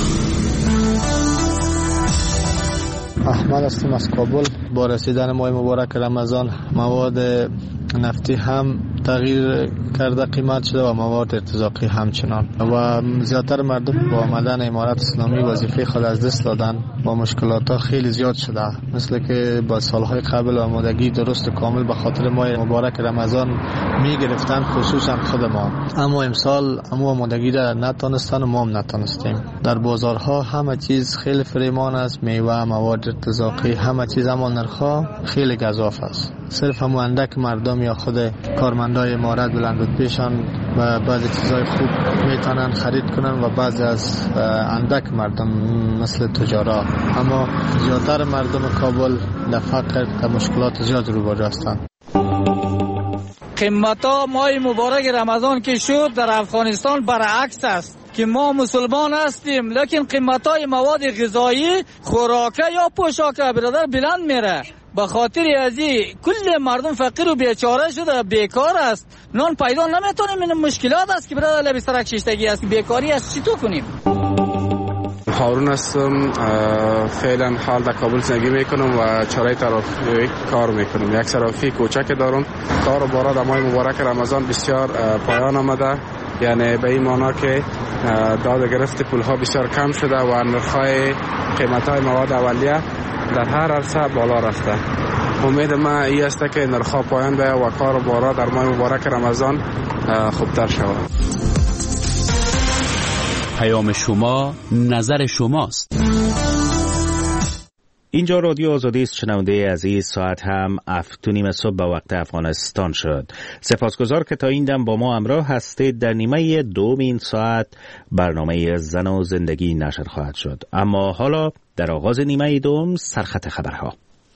احمد هستم از کابل. با رسیدن ماه مبارک رمضان مواد نفتی هم تغییر کرده قیمت شده و مواد ارتزاقی همچنان و زیادتر مردم با آمدن امارت اسلامی وظیفه خود از دست دادن با مشکلات ها خیلی زیاد شده، مثل که با سالهای قبل آمادگی درست کامل به خاطر ماه مبارک رمضان می گرفتن، خصوصا خود ما، اما امسال امو آمادگی را نتانستن و ما هم نتانستیم. در بازارها همه چیز خیلی فریمان است، میوه، مواد ارتزاقی، همه چیز، اما نرخ‌ها خیلی گزاف است. صرف همو اندک مردم یا خود کارمند فرزندای امارت بلندرتبهشان و بعضی چیزای خوب میتونن خرید کنن و بعضی از اندک مردم مثل تجارا، اما زیادتر مردم کابل در فقر و مشکلات زیاد روبرو هستند. قیمتا ماه مبارک رمضان که شد در افغانستان برعکس است که ما مسلمان هستیم، لیکن قیمتای مواد غذایی، خوراکه یا پوشاکه برادر بلند میره. به خاطر ازی کل مردم فقیر و بیچاره شده، بیکار است، نان پیدا نمیتونیم. این مشکلات است که برادر لبی سرک شیشتگی است، بیکاری است. چطور کنیم؟ هارون هستم، فعلا حال در کابل زندگی میکنم و چاره ترافیک کار میکنم. یک صرافی کوچک دارم. کار و بارا در ماه مبارک رمضان بسیار پایان آمده، یعنی به این معنا که داد گرفت پول ها بسیار کم شده و نرخ‌های قیمت های مواد اولیه در هر عرصه بالا رفته. امید من این است که نرخ‌ها پایان بیاید و کار و بارا در ماه مبارک رمضان خوبتر شود. پیام شما، نظر شماست. اینجا رادیو آزادی است. شنونده عزیز، ساعت هم هفت و نیم صبح به وقت افغانستان شد. سپاسگزار که تا این دم با ما همراه هستید. در نیمه دوم این ساعت برنامه زن و زندگی نشر خواهد شد، اما حالا در آغاز نیمه دوم سرخط خبرها.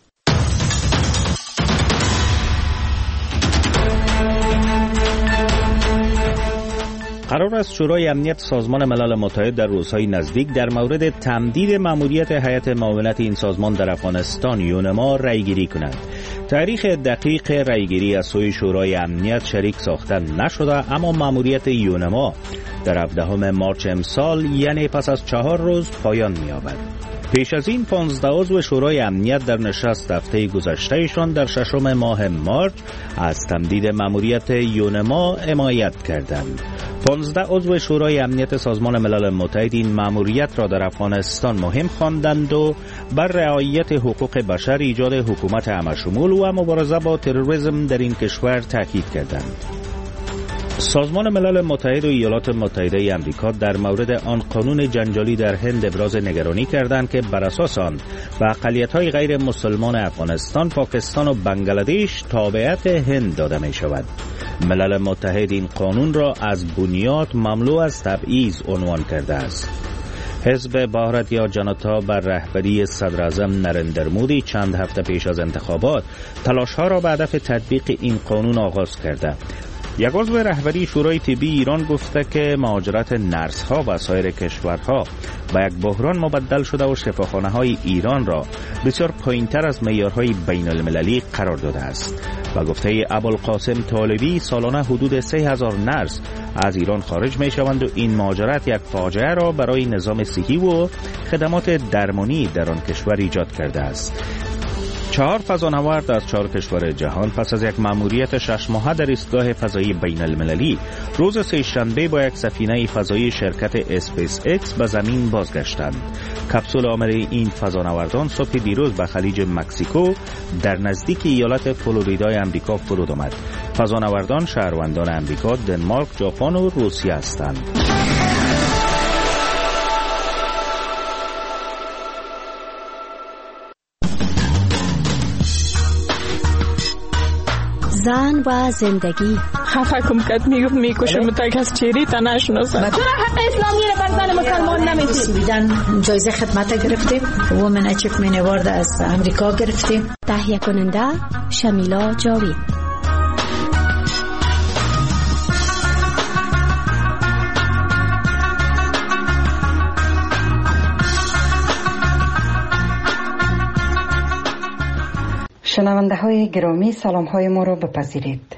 قرار است شورای امنیت سازمان ملل متحد در روزهای نزدیک در مورد تمدید مأموریت هیئت معاونت این سازمان در افغانستان یونما رأیگیری کند. تاریخ دقیق رأیگیری از سوی شورای امنیت شریک ساخته نشده، اما مأموریت یونما در هفدهم مارچ امسال، یعنی پس از چهار روز، پایان می‌یابد. پیش از این پانزده عضو شورای امنیت در نشست هفته گذشتهشان در ششم ماه مارچ از تمدید مأموریت یونما حمایت کردند. پانزده عضو شورای امنیت سازمان ملل متحد این مأموریت را در افغانستان مهم خواندند و بر رعایت حقوق بشر، ایجاد حکومت همه‌شمول و مبارزه با تروریسم در این کشور تاکید کردند. سازمان ملل متحد و ایالات متحده آمریکا در مورد آن قانون جنجالی در هند ابراز نگرانی کردند که بر اساس آن به اقلیت‌های غیر مسلمان افغانستان، پاکستان و بنگلادش تابعیت هند داده می شود. ملل متحد این قانون را از بنیاد مملو از تبعیض عنوان کرده است. حزب بھارتیہ جنتا بر رهبری صدر اعظم نریندر مودی چند هفته پیش از انتخابات تلاش‌ها را به هدف تطبیق این قانون آغاز کرده. یک عضو رهبری شورای طبی ایران گفته که مهاجرت نرس‌ها و سایر کشورها به یک بحران مبدل شده و شفاخانه‌های ایران را بسیار پایین‌تر از معیارهای بین‌المللی قرار داده است. و گفته ابوالقاسم طالبی سالانه حدود سه هزار نرس از ایران خارج می‌شوند و این مهاجرت یک فاجعه را برای نظام صحی و خدمات درمانی در آن کشور ایجاد کرده است. چهار فضانورد از چهار کشور جهان پس از یک مأموریت شش ماهه در ایستگاه فضایی بین المللی روز سه‌شنبه با یک سفینه فضایی شرکت اسپیس ایکس به زمین بازگشتند. کپسول عامر این فضانوردان صبح دیروز به خلیج مکزیکو در نزدیک ایالت فلوریدای امریکا فرود آمد. فضانوردان شهروندان امریکا، دنمارک، ژاپن و روسیه هستند. زن و زندگی. خفه کم کت میگفت میکشه متک از چیری تا نشناسن. چرا حق اسلامی رو بر زن مسلمان نمیدید؟ بیدن جایزه خدمت گرفتیم، وومن اچیومنت اوارد از امریکا گرفتیم. تهیه کننده شمیلا جاوید. شنونده های گرامی، سلام های ما را بپذیرید.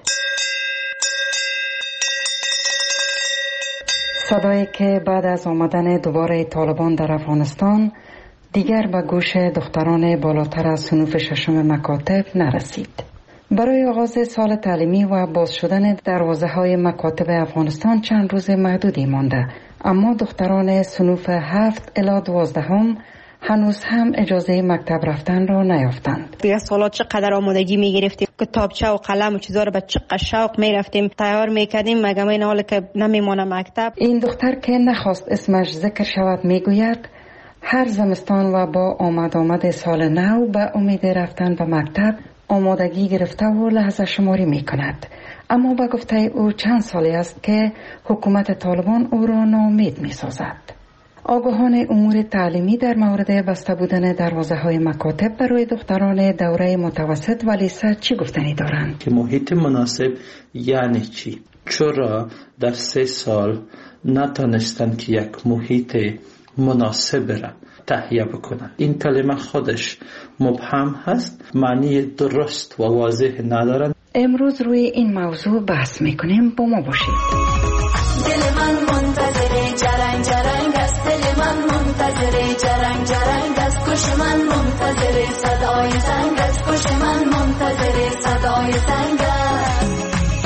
صدایی که بعد از آمدن دوباره طالبان در افغانستان دیگر به گوش دختران بالاتر از صنوف ششم مکاتب نرسید. برای آغاز سال تعلیمی و باز شدن دروازه های مکاتب افغانستان چند روز محدودی مانده، اما دختران صنوف هفت الی دوازدهم هنوز هم اجازه مکتب رفتن را نیافتند. دیگه سالات چقدر آمادگی میگرفتیم، کتابچه و قلم و چیزا رو به چقدر شوق میرفتیم تیار میکردیم، مگه این حال که نمیمونه مکتب. این دختر که نخواست اسمش ذکر شود میگوید هر زمستان و با آمد آمد سال نو به امید رفتن به مکتب آمادگی گرفته و لحظه شماری میکند، اما به گفته او چند سالی است که حکومت طالبان او را ناامید می سازد. آگاهان امور تعلیمی در مورد بسته بودن دروازه های مکاتب برای دختران دوره متوسط و لیسه چی گفتنی دارند؟ که محیط مناسب یعنی چی؟ چرا در سه سال نتانستند که یک محیط مناسب را تهیه بکنند؟ این کلمه خودش مبهم هست، معنی درست و واضح ندارند. امروز روی این موضوع بحث میکنیم، با ما باشید. دل من منتظر جرنگ جرنگ است، دل من منتظر جرنگ جرنگ است، گوش من منتظر صدای زنگ است، گوش من منتظر صدای زنگ است.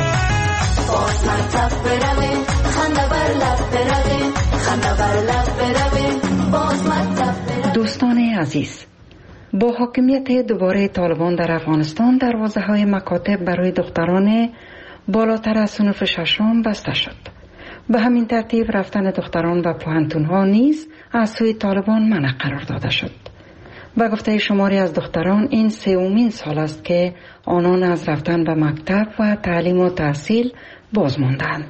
باز مکتب برویم، خنده بر لب برویم، خنده بر لب برویم، باز مکتب برویم. دوستان عزیز، با حاکمیت دوباره طالبان در افغانستان دروازه های مکاتب برای دختران بالاتر از صنف ششم بسته شد. به همین ترتیب رفتن دختران به پوهنتون ها نیز از سوی طالبان منع قرار داده شد. به گفته شماری از دختران این سومین سال است که آنان از رفتن به مکتب و تعلیم و تحصیل باز ماندند.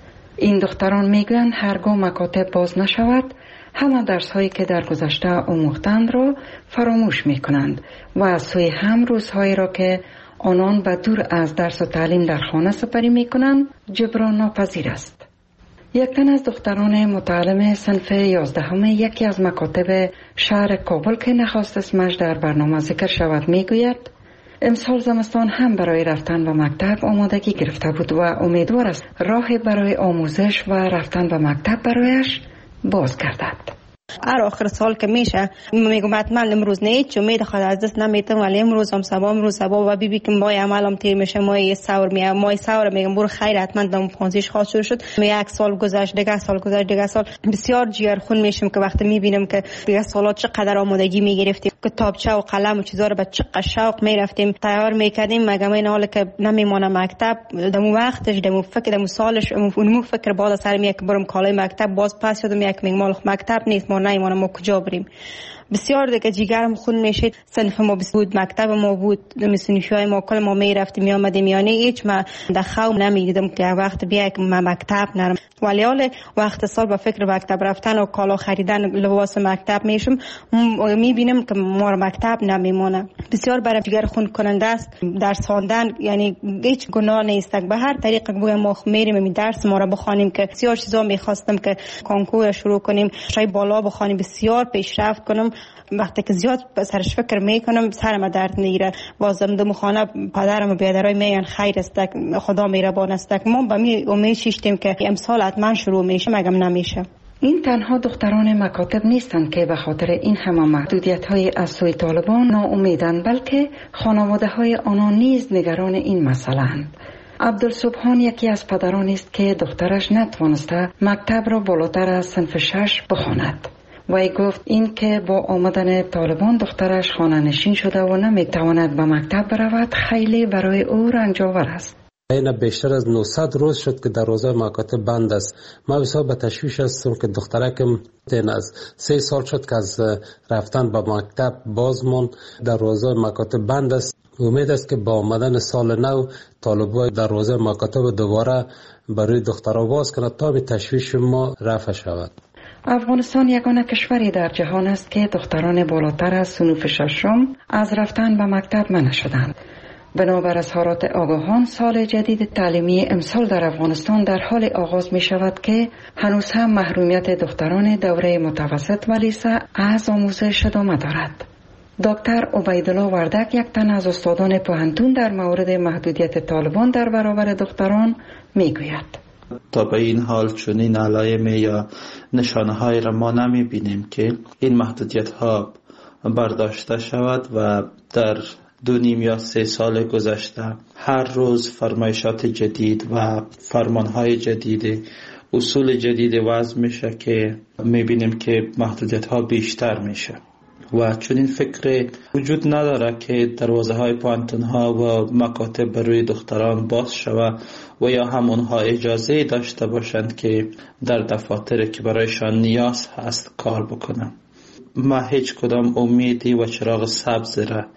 این دختران میگویند هرگاه مکاتب باز نشود همه درس هایی که در گذشته آموختند را فراموش می کنند و از سوی هم روزهایی را که آنان به دور از درس و تعلیم در خانه سپری می کنند جبران ناپذیر است. یک تن از دختران متعلم صنف یازدهم یکی از مکاتب شهر کابل که نخواست اسمش در برنامه ذکر شود می گوید امسال زمستان هم برای رفتن به مکتب آمادگی گرفته بود و امیدوار است راه برای آموزش و رفتن به مکتب برایش باز گردد. هر آخر سال که میشه میگم حتما امروز نه هیچ امید خود از دست نمیتم، ولی امروز هم صبح امروز صبح و بی بی که مای عملم تیر میشه، مای سور میام مای سور میگم برو خیر حتما دم پانزیش خاص شروع شد. می یک سال گذشت دیگه سال گذشت دیگه سال بسیار جیگرخون میشم که وقتی میبینم که دیگه سالات چقدر آمادگی میگرفتیم، کتابچه و قلم و چیزا رو به چقدر شوق میرفتیم تیار میکردیم، مگه این حالا که نمیمونه مکتب دمو وقتش دمو فکر دمو سالش اونمو فکر بالا سر میاد که برم کالای مکتب باز پس شدم یک میگم مال مکتب نیست ما نمیمونه ما کجا بریم. بسیار دیگه جیگرم خون میشید. صنف ما بود، مکتب ما بود، صنفای ما کل ما میرفتیم میامدیم، یعنی هیچ ما در خواب نمیدیدم که وقت بیا که ما مکتب نرم، ولی حال وقت سال با فکر مکتب رفتن و کالا خریدن لباس مکتب میشم میبینم که ما مکتب نمیمونه. بسیار برام جیگر خون کننده است درس خواندن، یعنی هیچ گناه نیست، به هر طریق بگویم ما میریم می درس ما را بخوانیم که بسیار چیزا میخواستم که کنکور شروع کنیم، شای بالا بخوانیم، بسیار پیشرفت کنم. وقتی که زیاد سرش فکر میکنم سرم درد میگیره. بازم دم خانه پدرم و بیادرای میگن خیر است، خدا مهربان است. ما به می امید شیشتیم که امسال حتما شروع میشه، مگم نمیشه. این تنها دختران مکاتب نیستند که به خاطر این همه محدودیت‌های از سوی طالبان ناامیدند، بلکه خانواده‌های آنان نیز نگران این مسئله‌اند. عبدالسبحان یکی از پدران است که دخترش نتوانسته مکتب را بالاتر از صنف شش بخواند. وی گفت این که با آمدن طالبان دخترش خانه نشین شده و نمیتواند به مکتب برود خیلی برای او رنجاور است. این بیشتر از نهصد روز شد که دروازه مکاتب بند است. ما بسیار به تشویش هستم که دخترکم از سه سال شد که از رفتن به مکتب باز ماند، دروازه مکاتب بند است. امید است که با آمدن سال نو طالبان دروازه مکاتب دوباره برای دخترها باز کند تا به تشویش ما رفع شود. افغانستان یگانه کشوری در جهان است که دختران بالاتر از صنف ششم از رفتن به مکتب منع شدند. بنابر اظهارات آگاهان سال جدید تعلیمی امسال در افغانستان در حال آغاز می شود که هنوز هم محرومیت دختران دوره متوسط و لیسه از آموزش ادامه دارد. دکتر عبیدالله وردک یک تن از استادان پوهنتون در مورد محدودیت طالبان در برابر دختران می گوید. تا به این حال چنین علائم یا نشانه های را ما نمی بینیم که این محدودیت ها برداشته شود و در دو نیم یا سه سال گذشته هر روز فرمایشات جدید و فرمان های جدید، اصول جدید وضع میشه که می بینیم که محدودیت ها بیشتر میشه و چنین فکر وجود نداره که دروازه های پوهنتون ها و مکاتب برای دختران باز شود و یا هم اونها اجازه داشته باشند که در دفاتر که برایشان نیاز هست کار بکنن. ما هیچ کدام امیدی و چراغ سبز را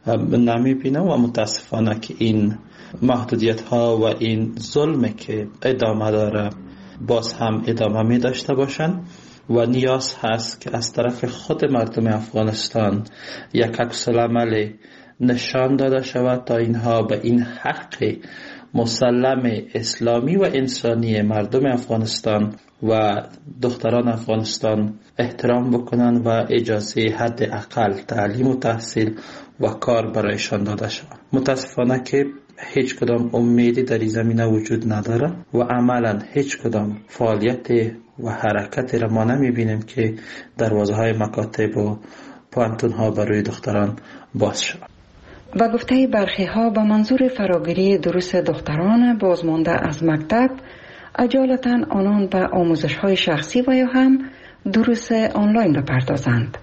نمیبینه و متاسفانه که این محدودیت ها و این ظلم که ادامه داره باز هم ادامه می داشته باشن و نیاز هست که از طرف خود مردم افغانستان یک عکس العمل نشان داده شود تا اینها به این حق مسلم اسلامی و انسانی مردم افغانستان و دختران افغانستان احترام بکنن و اجازه حد اقل تعلیم و تحصیل و کار برایشان داده شود. متاسفانه که هیچ کدام امیدی در این زمینه وجود نداره و عملا هیچ کدام فعالیت و حرکتی را ما نمیبینیم که دروازه های مکاتب و پانتون ها برای دختران باز شود. و گفته برخی ها به منظور فراگیری دروس دختران بازمانده از مکتب اجالتا آنان به آموزش های شخصی و یا هم دروس آنلاین بپردازند.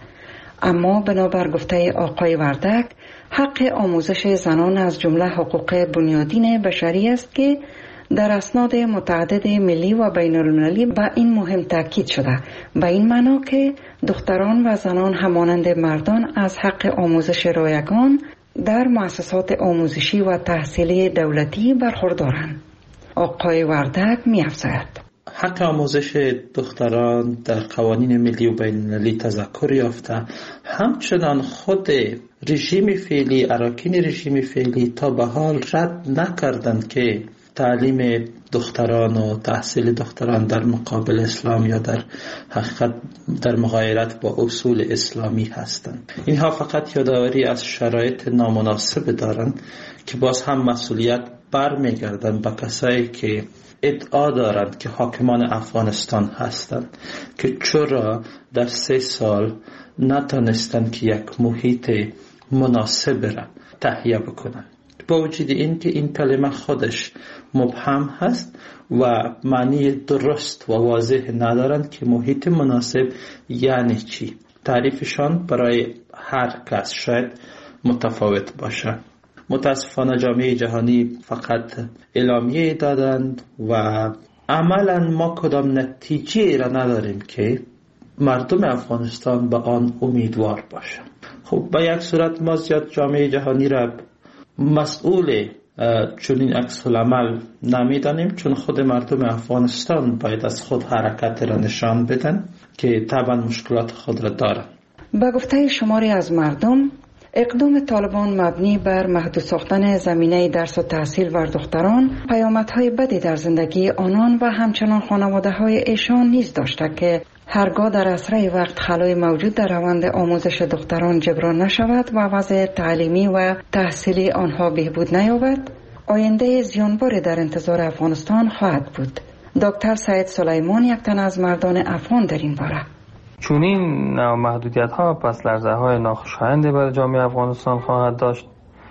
اما بنابر گفته آقای وردک حق آموزش زنان از جمله حقوق بنیادین بشری است که در اسناد متعدد ملی و بین المللی به این مهم تاکید شده، به این معنا که دختران و زنان همانند مردان از حق آموزش رایگان در مؤسسات آموزشی و تحصیلی دولتی برخوردارند. آقای وردک می‌افزاید حق آموزش دختران در قوانین ملی و بین المللی تذکر یافته، همچنان خود رژیم فعلی، اراکین رژیم فعلی تا به حال رد نکردند که تعلیم دختران و تحصیل دختران در مقابل اسلام یا در حقیقت در مغایرت با اصول اسلامی هستند. اینها فقط یادآوری از شرایط نامناسب دارند که باز هم مسئولیت برمیگردند به کسایی که ادعا دارند که حاکمان افغانستان هستند که چرا در سه سال نتانستند که یک محیط مناسب را تهیه بکنند. با وجود این که این کلمه خودش مبهم هست و معنی درست و واضح ندارند که محیط مناسب یعنی چی. تعریفشان برای هر کس شاید متفاوت باشه. متاسفانه جامعه جهانی فقط اعلامیه دادند و عملا ما کدام نتیجه را نداریم که مردم افغانستان به آن امیدوار باشند. خب به یک صورت ما زیاد جامعه جهانی را مسئول چون این عکس العمل نمیدانیم، چون خود مردم افغانستان باید از خود حرکت را نشان بدن که طبعا مشکلات خود را دارند. به گفته شماری از مردم اقدام طالبان مبنی بر محدود ساختن زمینه درس و تحصیل بر دختران پیامدهای بدی در زندگی آنان و همچنان خانواده های ایشان نیز داشته که هرگاه در اسرع وقت خلای موجود در روند آموزش دختران جبران نشود و وضع تعلیمی و تحصیلی آنها بهبود نیابد، آینده زیانباری در انتظار افغانستان خواهد بود. دکتر سعید سلیمان یک تن از مردان افغان در این باره: چون این محدودیت ها پس لرزه های ناخوشایندی برای جامعه افغانستان خواهد داشت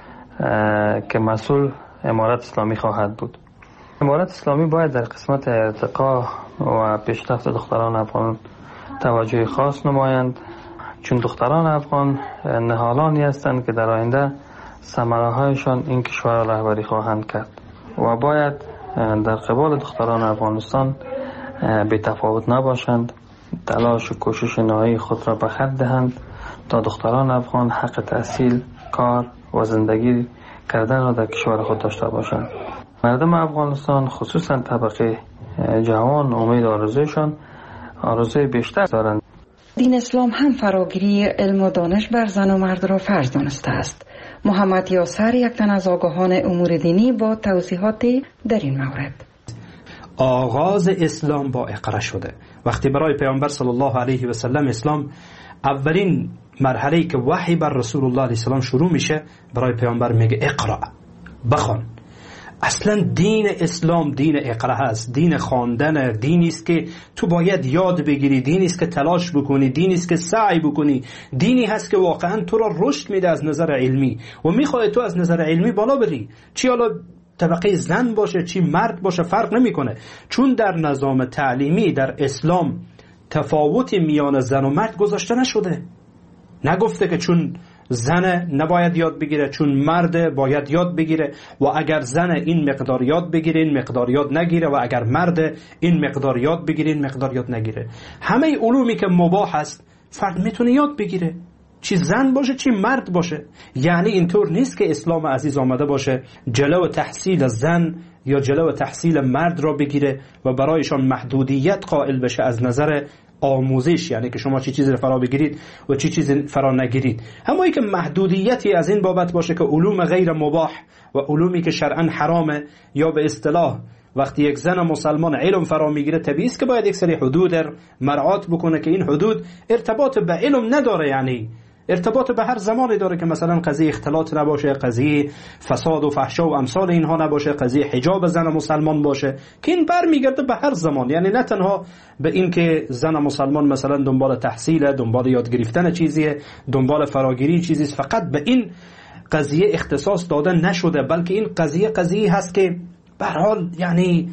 که مسئول امارت اسلامی خواهد بود. امارت اسلامی باید در قسمت ارتقا و پیشرفت دختران افغان توجه خاص نمایند، چون دختران افغان نهالانی هستند که در آینده ثمره هایشان این کشور را رهبری خواهند کرد و باید در قبال دختران افغانستان بی تفاوت نباشند، تلاش و کوشش نهایی خود را به خط دهند تا دختران افغان حق تحصیل، کار و زندگی کردن را در کشور خود داشته باشند. مردم افغانستان خصوصا طبقه جوان امید آرزویشان آرزوی بیشتر دارند. دین اسلام هم فراگیری علم و دانش بر زن و مرد را فرض دانسته است. محمد یاسر یک تن از آگاهان امور دینی با توضیحاتی در این مورد: آغاز اسلام با اقرا شده. وقتی برای پیامبر صلی الله علیه و سلم اسلام اولین مرحله‌ای که وحی بر رسول الله علیه السلام شروع میشه، برای پیامبر میگه اقرا، بخوان. اصلا دین اسلام دین اقرا هست، دین خواندن، دینی است که تو باید یاد بگیری، دینی است که تلاش بکنی، دینی است که سعی بکنی، دینی هست که واقعا تو را رشد میده از نظر علمی و میخواد تو از نظر علمی بالا بری، چی حالا طبقه زن باشه چی مرد باشه فرق نمیکنه، چون در نظام تعلیمی در اسلام تفاوتی میان زن و مرد گذاشته نشده. نگفته که چون زن نباید یاد بگیره چون مرد باید یاد بگیره و اگر زن این مقدار یاد بگیره این مقدار یاد نگیره و اگر مرد این مقدار یاد بگیره این مقدار یاد نگیره. همه علومی که مباح است فرد میتونه یاد بگیره. چی زن باشه چی مرد باشه. یعنی اینطور نیست که اسلام عزیز آمده باشه جلو تحصیل زن یا جلو تحصیل مرد را بگیره و برایشان محدودیت قائل بشه از نظر آموزش، یعنی که شما چی چیزی فرا بگیرید و چی چیزی فرا نگیرید. همایی که محدودیتی از این بابت باشه که علوم غیر مباح و علومی که شرعا حرامه، یا به اصطلاح وقتی یک زن مسلمان علم فرا میگیره طبیعی است که باید یک سری حدود مراعات بکنه که این حدود ارتباط به علم نداره، یعنی ارتباط به هر زمانی داره، که مثلا قضیه اختلاط نباشه، قضیه فساد و فحشا و امثال اینها نباشه، قضیه حجاب زن مسلمان باشه، که این برمیگرده به هر زمان. یعنی نه تنها به این که زن مسلمان مثلا دنبال تحصیل، دنبال یاد گرفتن چیزیه، دنبال فراگیری چیزیست، فقط به این قضیه اختصاص داده نشده، بلکه این قضیه قضیه هست که به هر حال یعنی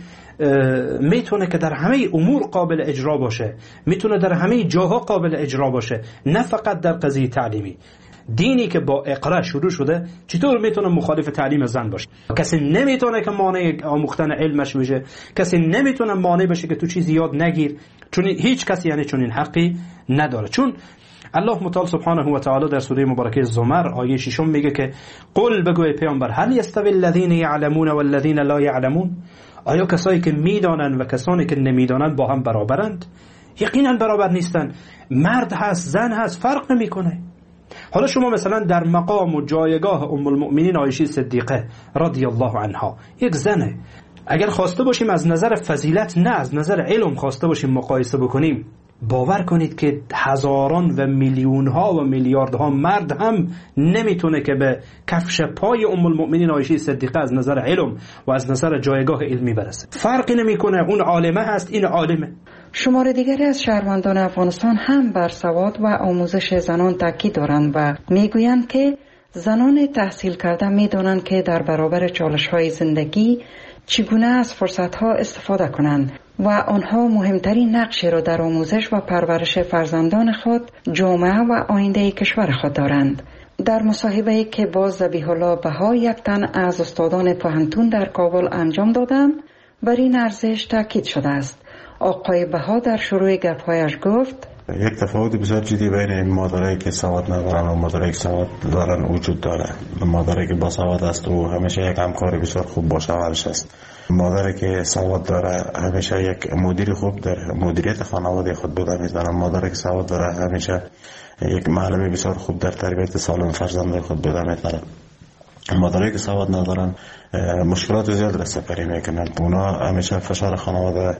میتونه که در همه امور قابل اجرا باشه، میتونه در همه جاها قابل اجرا باشه، نه فقط در قضیه تعلیمی. دینی که با اقرا شروع شده چطور میتونه مخالف تعلیم زن باشه؟ کسی نمیتونه که مانع آموختن علمش بشه، کسی نمیتونه مانع بشه که تو چیزی یاد نگیر، چون هیچ کسی یعنی چون این حقی نداره. چون الله متعال سبحانه و تعالی در سوره مبارکه زمر آیه ششم میگه که قل بگو ای پیامبر هل یستوی الذین یعلمون والذین لا یعلمون، آیا کسایی که میدانن و کسانی که نمیدانن با هم برابرند؟ یقینا برابر نیستن. مرد هست زن هست فرق نمیکنه. حالا شما مثلا در مقام و جایگاه ام المؤمنین عایشه صدیقه رضی الله عنها، یک زنه، اگر خواسته باشیم از نظر فضیلت نه از نظر علم خواسته باشیم مقایسه بکنیم، باور کنید که هزاران و میلیون ها و میلیاردها مرد هم نمیتونه که به کفش پای ام المؤمنین عایشه صدیقه از نظر علم و از نظر جایگاه علمی برسه. فرقی نمیکنه، اون عالمه هست این عالمه. شمار دیگری از شهروندان افغانستان هم بر سواد و آموزش زنان تاکید دارند و میگویند که زنان تحصیل کرده میدونند که در برابر چالش‌های زندگی چگونه از فرصت‌ها استفاده کنند و آنها مهمترین نقشی را در آموزش و پرورش فرزندان خود، جامعه و آینده کشور خود دارند. در مصاحبه‌ای که با ذبیح الله بها یک تن از استادان پوهنتون در کابل انجام دادند، بر این ارزش تاکید شده است. آقای بها در شروع گپ‌هایش گفت یک تفاوت بسیار جدی بین مادرایی که سواد ندارن و مادرایی که سواد دارن وجود داره. مادری که با سواد است و همیشه یک همکار بسیار خوب با شوهرش است. مادری که سواد داره همیشه یک مدیر خوب در مدیریت خانواده خود بوده میتونه. مادری که سواد داره همیشه یک معلم بسیار خوب در تربیت سالم فرزند خود بوده میتونه. مادرایی که سواد ندارن مشکلات زیاد را سپری میکنن. اونا همیشه فشار خانواده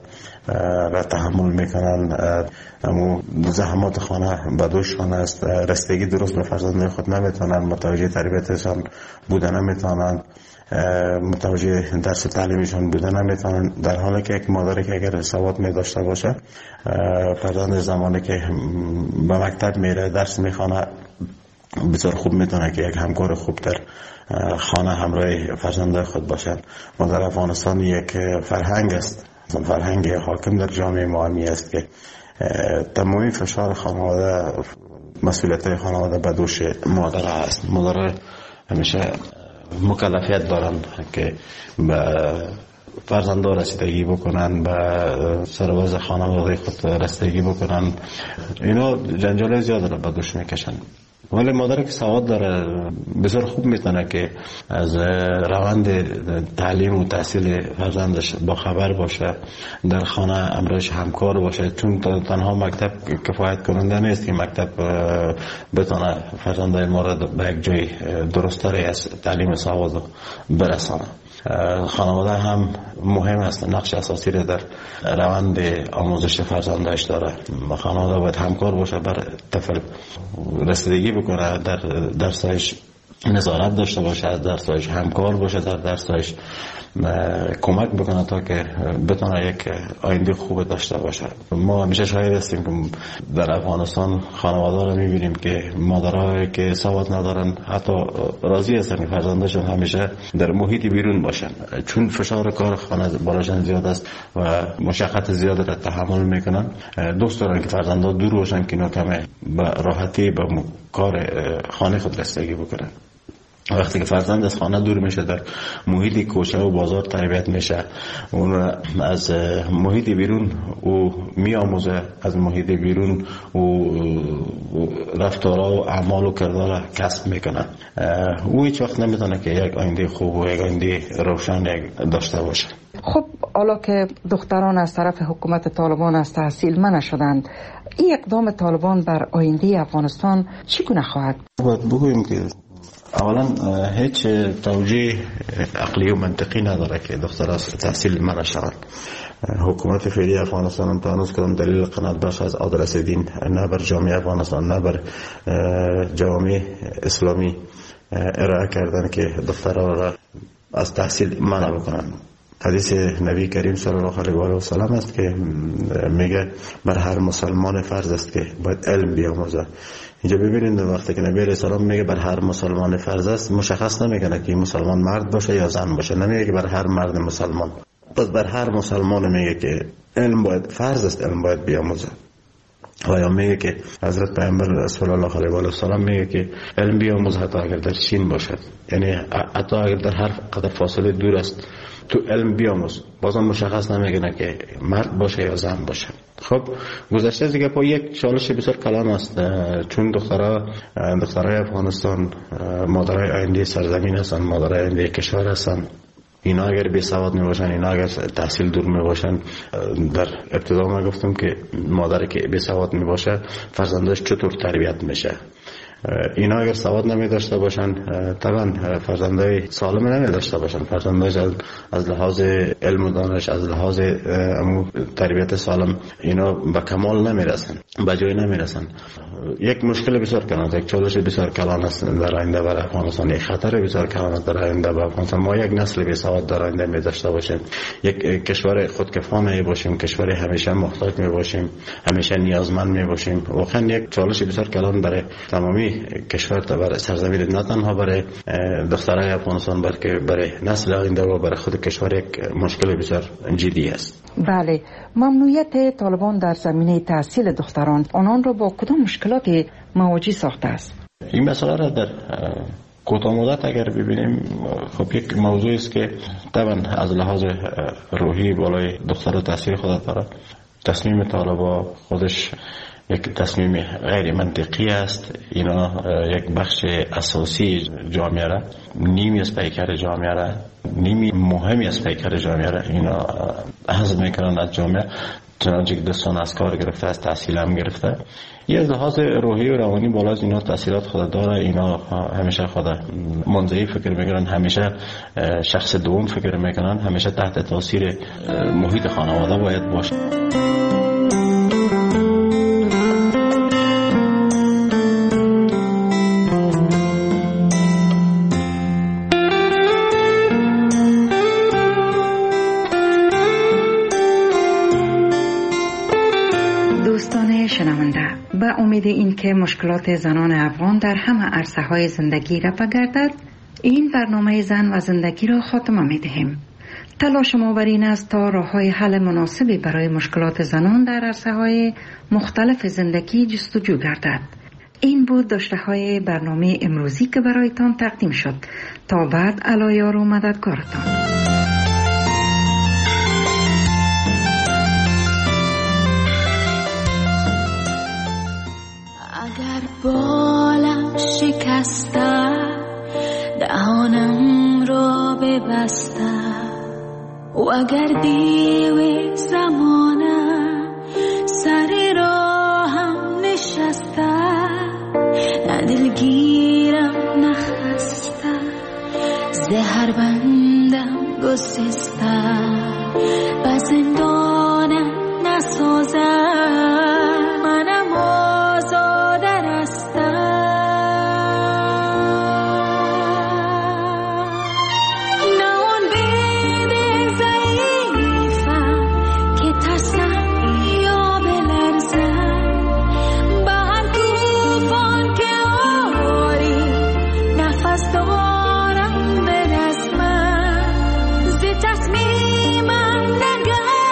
را تحمل میکنن، امو زحمات خانه به دوششان است، رسیدگی درست به فرزند خود نمیتونن، متوجه تربیتشان بودن نمیتونن، متوجه درس تعلیمیشان بودن نمیتونن. در حالی که یک مادری که اگر سواد می داشته باشه، فرزند زمانی که به مکتب میره درس میخونه بسیار خوب میتونه که یک همکار خوب در خانه همراه فرزندان خود باشند. ما در افغانستان یک فرهنگ است، فرهنگ حاکم در جامعه ما همی است که تمامی فشار خانواده، مسئولیت خانواده به دوش مادر است. مادر همیشه مکلفیت دارند که به فرزندان رسیدگی بکنن، به سرباز خانواده خود رسیدگی بکنن. اینا جنجال زیاد را به دوش میکشن. ولی مادر که سواد داره بسیار خوب میتونه که از روند تعلیم و تحصیل فرزندش با خبر باشه، در خانه امرش همکار باشه، چون تنها مکتب کفایت کننده نیست که مکتب بتونه فرزندای ما را به یک جای درست‌تری از تعلیم سواد برسانه. خانواده هم مهم است، نقش اساسی را در روند آموزش فرزندش داره. خانواده باید همکار باشه بر طفل، رسیدگی بکنه در درسش، نظارت داشته باشه از درسش، همکار باشه در درسش، کمک بکنه تا که بتونه یک آینده خوب داشته باشه. ما همیشه شاهد هستیم که در افغانستان خانواده رو میبینیم که مادرایی که سواد ندارن حتی راضی هستن که فرزندشون همیشه در محیط بیرون باشن، چون فشار کار خانه بالاشان زیاد است و مشقت زیاد را تحمل میکنن. دوست دارن که فرزندا دور باشن که اینا کمه به راحتی به کار خانه خود رسیدگی بکنن. وقتی که فرزند از خانه دور میشه، در محیط کوچه و بازار تربیت میشه، اون از محیط بیرون او میآموزه، از محیط بیرون او رفتارها و اعمال و کردار کسب میکنن. او هیچ وقت نمیتونه که یک آینده خوب و یک آینده روشن داشته باشه. خب حالا که دختران از طرف حکومت طالبان از تحصیل منع شدند، این اقدام طالبان بر آینده افغانستان چگونه خواهد؟ باید بگوییم که اولا هیچ توجیه عقلی و منطقی نداره که دختر از تحصیل منع شوند. حکومت فعلی افغانستان هم تا هنوز کدام دلیل قناعت بخش از عاد رسیدین نه بر جامعه افغانستان نه بر جامعه اسلامی ارائه کردن که دخترها را از تحصیل منع بکنن. حدیث نبی کریم صلی الله علیه و آله و سلم است که میگه بر هر مسلمان فرض است که باید علم بیاموزه. اینجا ببینید وقتی که نبی علیه السلام میگه بر هر مسلمان فرض است، مشخص نمیکنه که مسلمان مرد باشه یا زن باشه، نمیگه که بر هر مرد مسلمان. پس بر هر مسلمان میگه که علم باید فرض است، علم باید بیاموزه. و یا میگه که حضرت پیامبر صلی الله علیه و آله و سلم میگه که علم بیاموز حتی اگر در چین باشد، یعنی حتی اگر در هر قدر فاصله دور است تو علم بیاموز. بازم مشخص نمیگه که مرد باشه یا زن باشه. خب گذشته از دیگه با یک چالش بسیار کلان است، چون دخترها دخترای افغانستان مادرای آینده سرزمین هستند، مادرای آینده کشور هستند. اینا اگر بی سواد می باشن، اینا اگر تحصیل دور می باشن، در ابتدا ما گفتم که مادری که بی سواد می باشه فرزندش چطور تربیت میشه. اینا اگر سواد نمی داشته باشن طبعا فرزندای سالم نمی داشته باشن، فرزندای از, از لحاظ علم و دانش، از لحاظ تربیت سالم اینا به کمال نمی رسن، به جای نمی رسن. یک مشکل بسیار کلان، یک چالش بسیار کلان است در آینده برای افغانستان، یک خطر بسیار کلان است در آینده برای افغانستان. ما یک نسل بی سواد در آینده می داشته باشیم، یک کشور خودکفا می باشیم، کشور همیشه محتاج می باشیم، همیشه نیازمند می باشیم. واقعا یک چالش بسیار کلان برای تمامی کشور تا برای سرزمین، نه تنها برای دخترای افغانستان بلکه برای نسل آینده و برای خود کشور یک مشکل بسیار جدی است. بله، ممنوعیت طالبان در زمینه تحصیل دختران آنان را با کدام مشکلاتی مواجه ساخته است؟ این مسئله را در کوتاه مدت اگر ببینیم، خب یک موضوع است که طبعا از لحاظ روحی بالای دختر تحصیل خود داره. تصمیم طالبان خودش یک تصمیم غیر منطقی است. اینا یک بخش اساسی جامعه را، نیمی از پیکر جامعه را، نیمی مهمی از پیکر جامعه را اینا حذف میکنن از جامعه. چنانچه که دستان از کار گرفته، از تحصیل هم گرفته. یه از لحاظ روحی و روانی بالا از اینا تحصیلات خود داره. اینا همیشه خود منزوی فکر میکنن، همیشه شخص دوم فکر میکنن، همیشه تحت تاثیر محیط خانواده باید باشه. به امید اینکه مشکلات زنان افغان در همه عرصه‌های زندگی رفع گردد، این برنامه زن و زندگی را خاتمه می‌دهیم. تلاش ما بر این است تا راه‌های حل مناسبی برای مشکلات زنان در عرصه‌های مختلف زندگی جستجو گردد. این بود داشته‌های برنامه امروزی که برایتان تقدیم شد. تا بعد علایار و مددگارتان. بالم شکسته، دهانم را ببسته، و اگر دیو زمانه سر راهم نشسته، نه دلگیرم نخسته، زهر بندم گسسته، به زندانم نسازه، منم آزاده رسته. تصمیمم نگه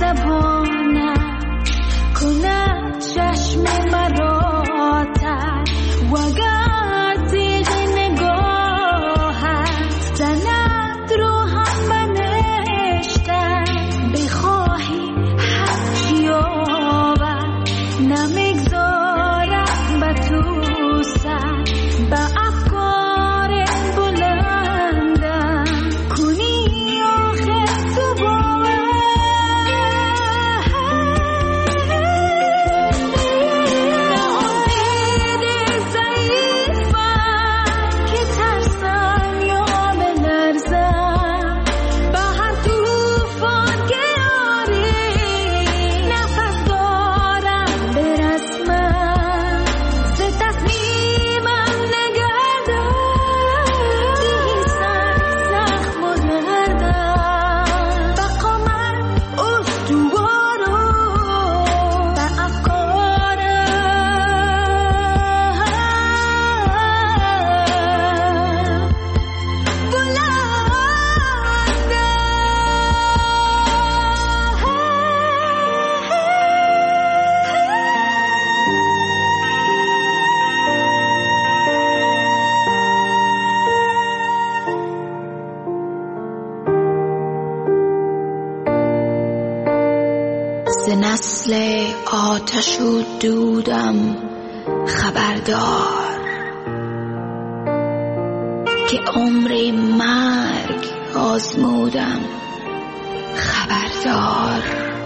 زبانم کند چشم مراتر وگر تیغ نگاهت زند رو هم بنشتن بخواهی حق یابد نمیگذارم به تو سر به افکار بلندم کنی آخر تو باور امید ضعیفم که ترسم یا بلرزم به هر طوفان که آری نفس دارم برسمم ز تصمیمم نگردم دیگه سخت زخم و دردم بقامت استوار و به افکارم ز نسل آتش و دودم خبردار که عمر مرگ آزمودم خبردار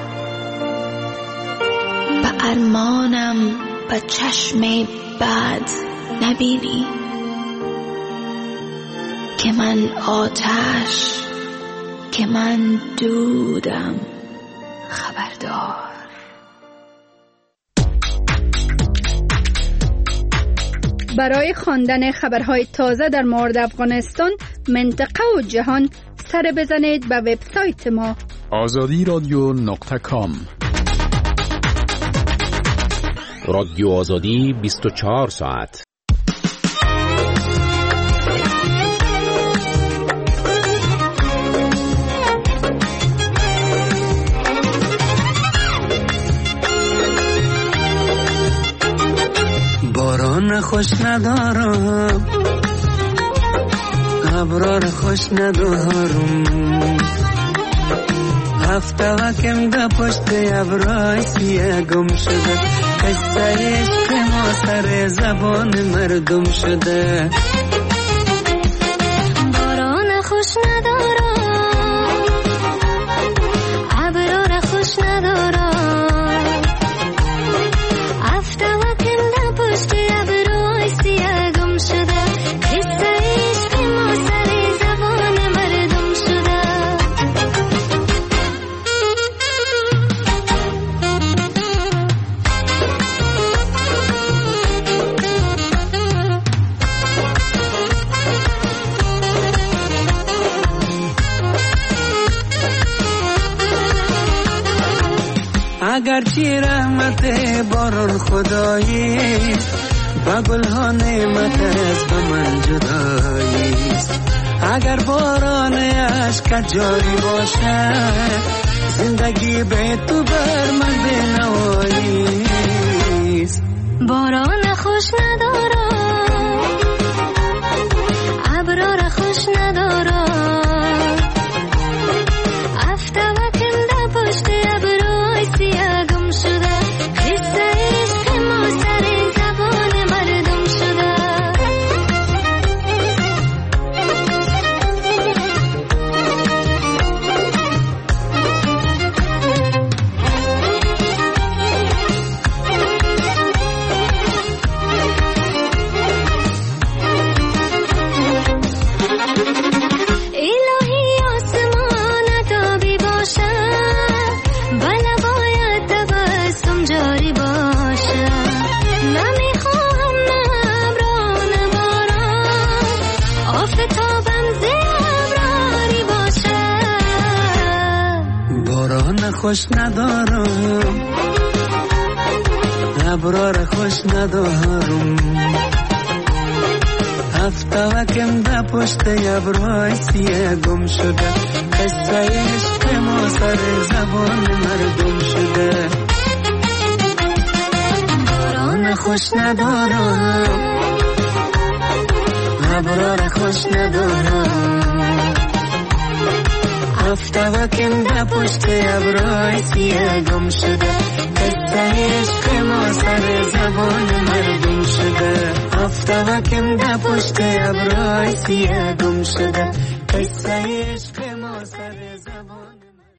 به ارمانم به چشم بد نبینی که من آتش که من دودم خبردار. برای خواندن خبرهای تازه در مورد افغانستان، منطقه و جهان سر بزنید به وبسایت ما آزادی رادیو نقطه کام. رادیو آزادی بیست و چهار ساعت. باران خوش ندارم ابرار خوش ندارم هفته وکم ده پشت ابرای سیه گم شده قصه عشق ما سر زبان مردم شده باران خوش ندارم ابرار خوش ندارم هفته وکم ده پشت ابرای سیه گم شده قصه عشق ما سر زبان مردم شده اگرچه رحمت باران خدایی با گلها نعمت از به من جداییست اگر باران عشق جاری باشه زندگی به تو بر من بنواییست باران خوش ندارم ابرار خوش ندارم هفته وکم ده پشت ابرای سیه گم شده قصه عشق ما سر زبان مردم شده خوش ندارم ابرار خوش ندارم هفته وکم ده پشت ابرای سیه گم شده قصه عشق ما سر زبان مردم شده. باران خوش ندارم، ابرار خوش ندارم، هفته وکم به پشت ابرای سیه گم شده. قصه عشق ما سر زبان مردم شده. هفته وکم به پشت ابرای سیه گم شده. قصه عشق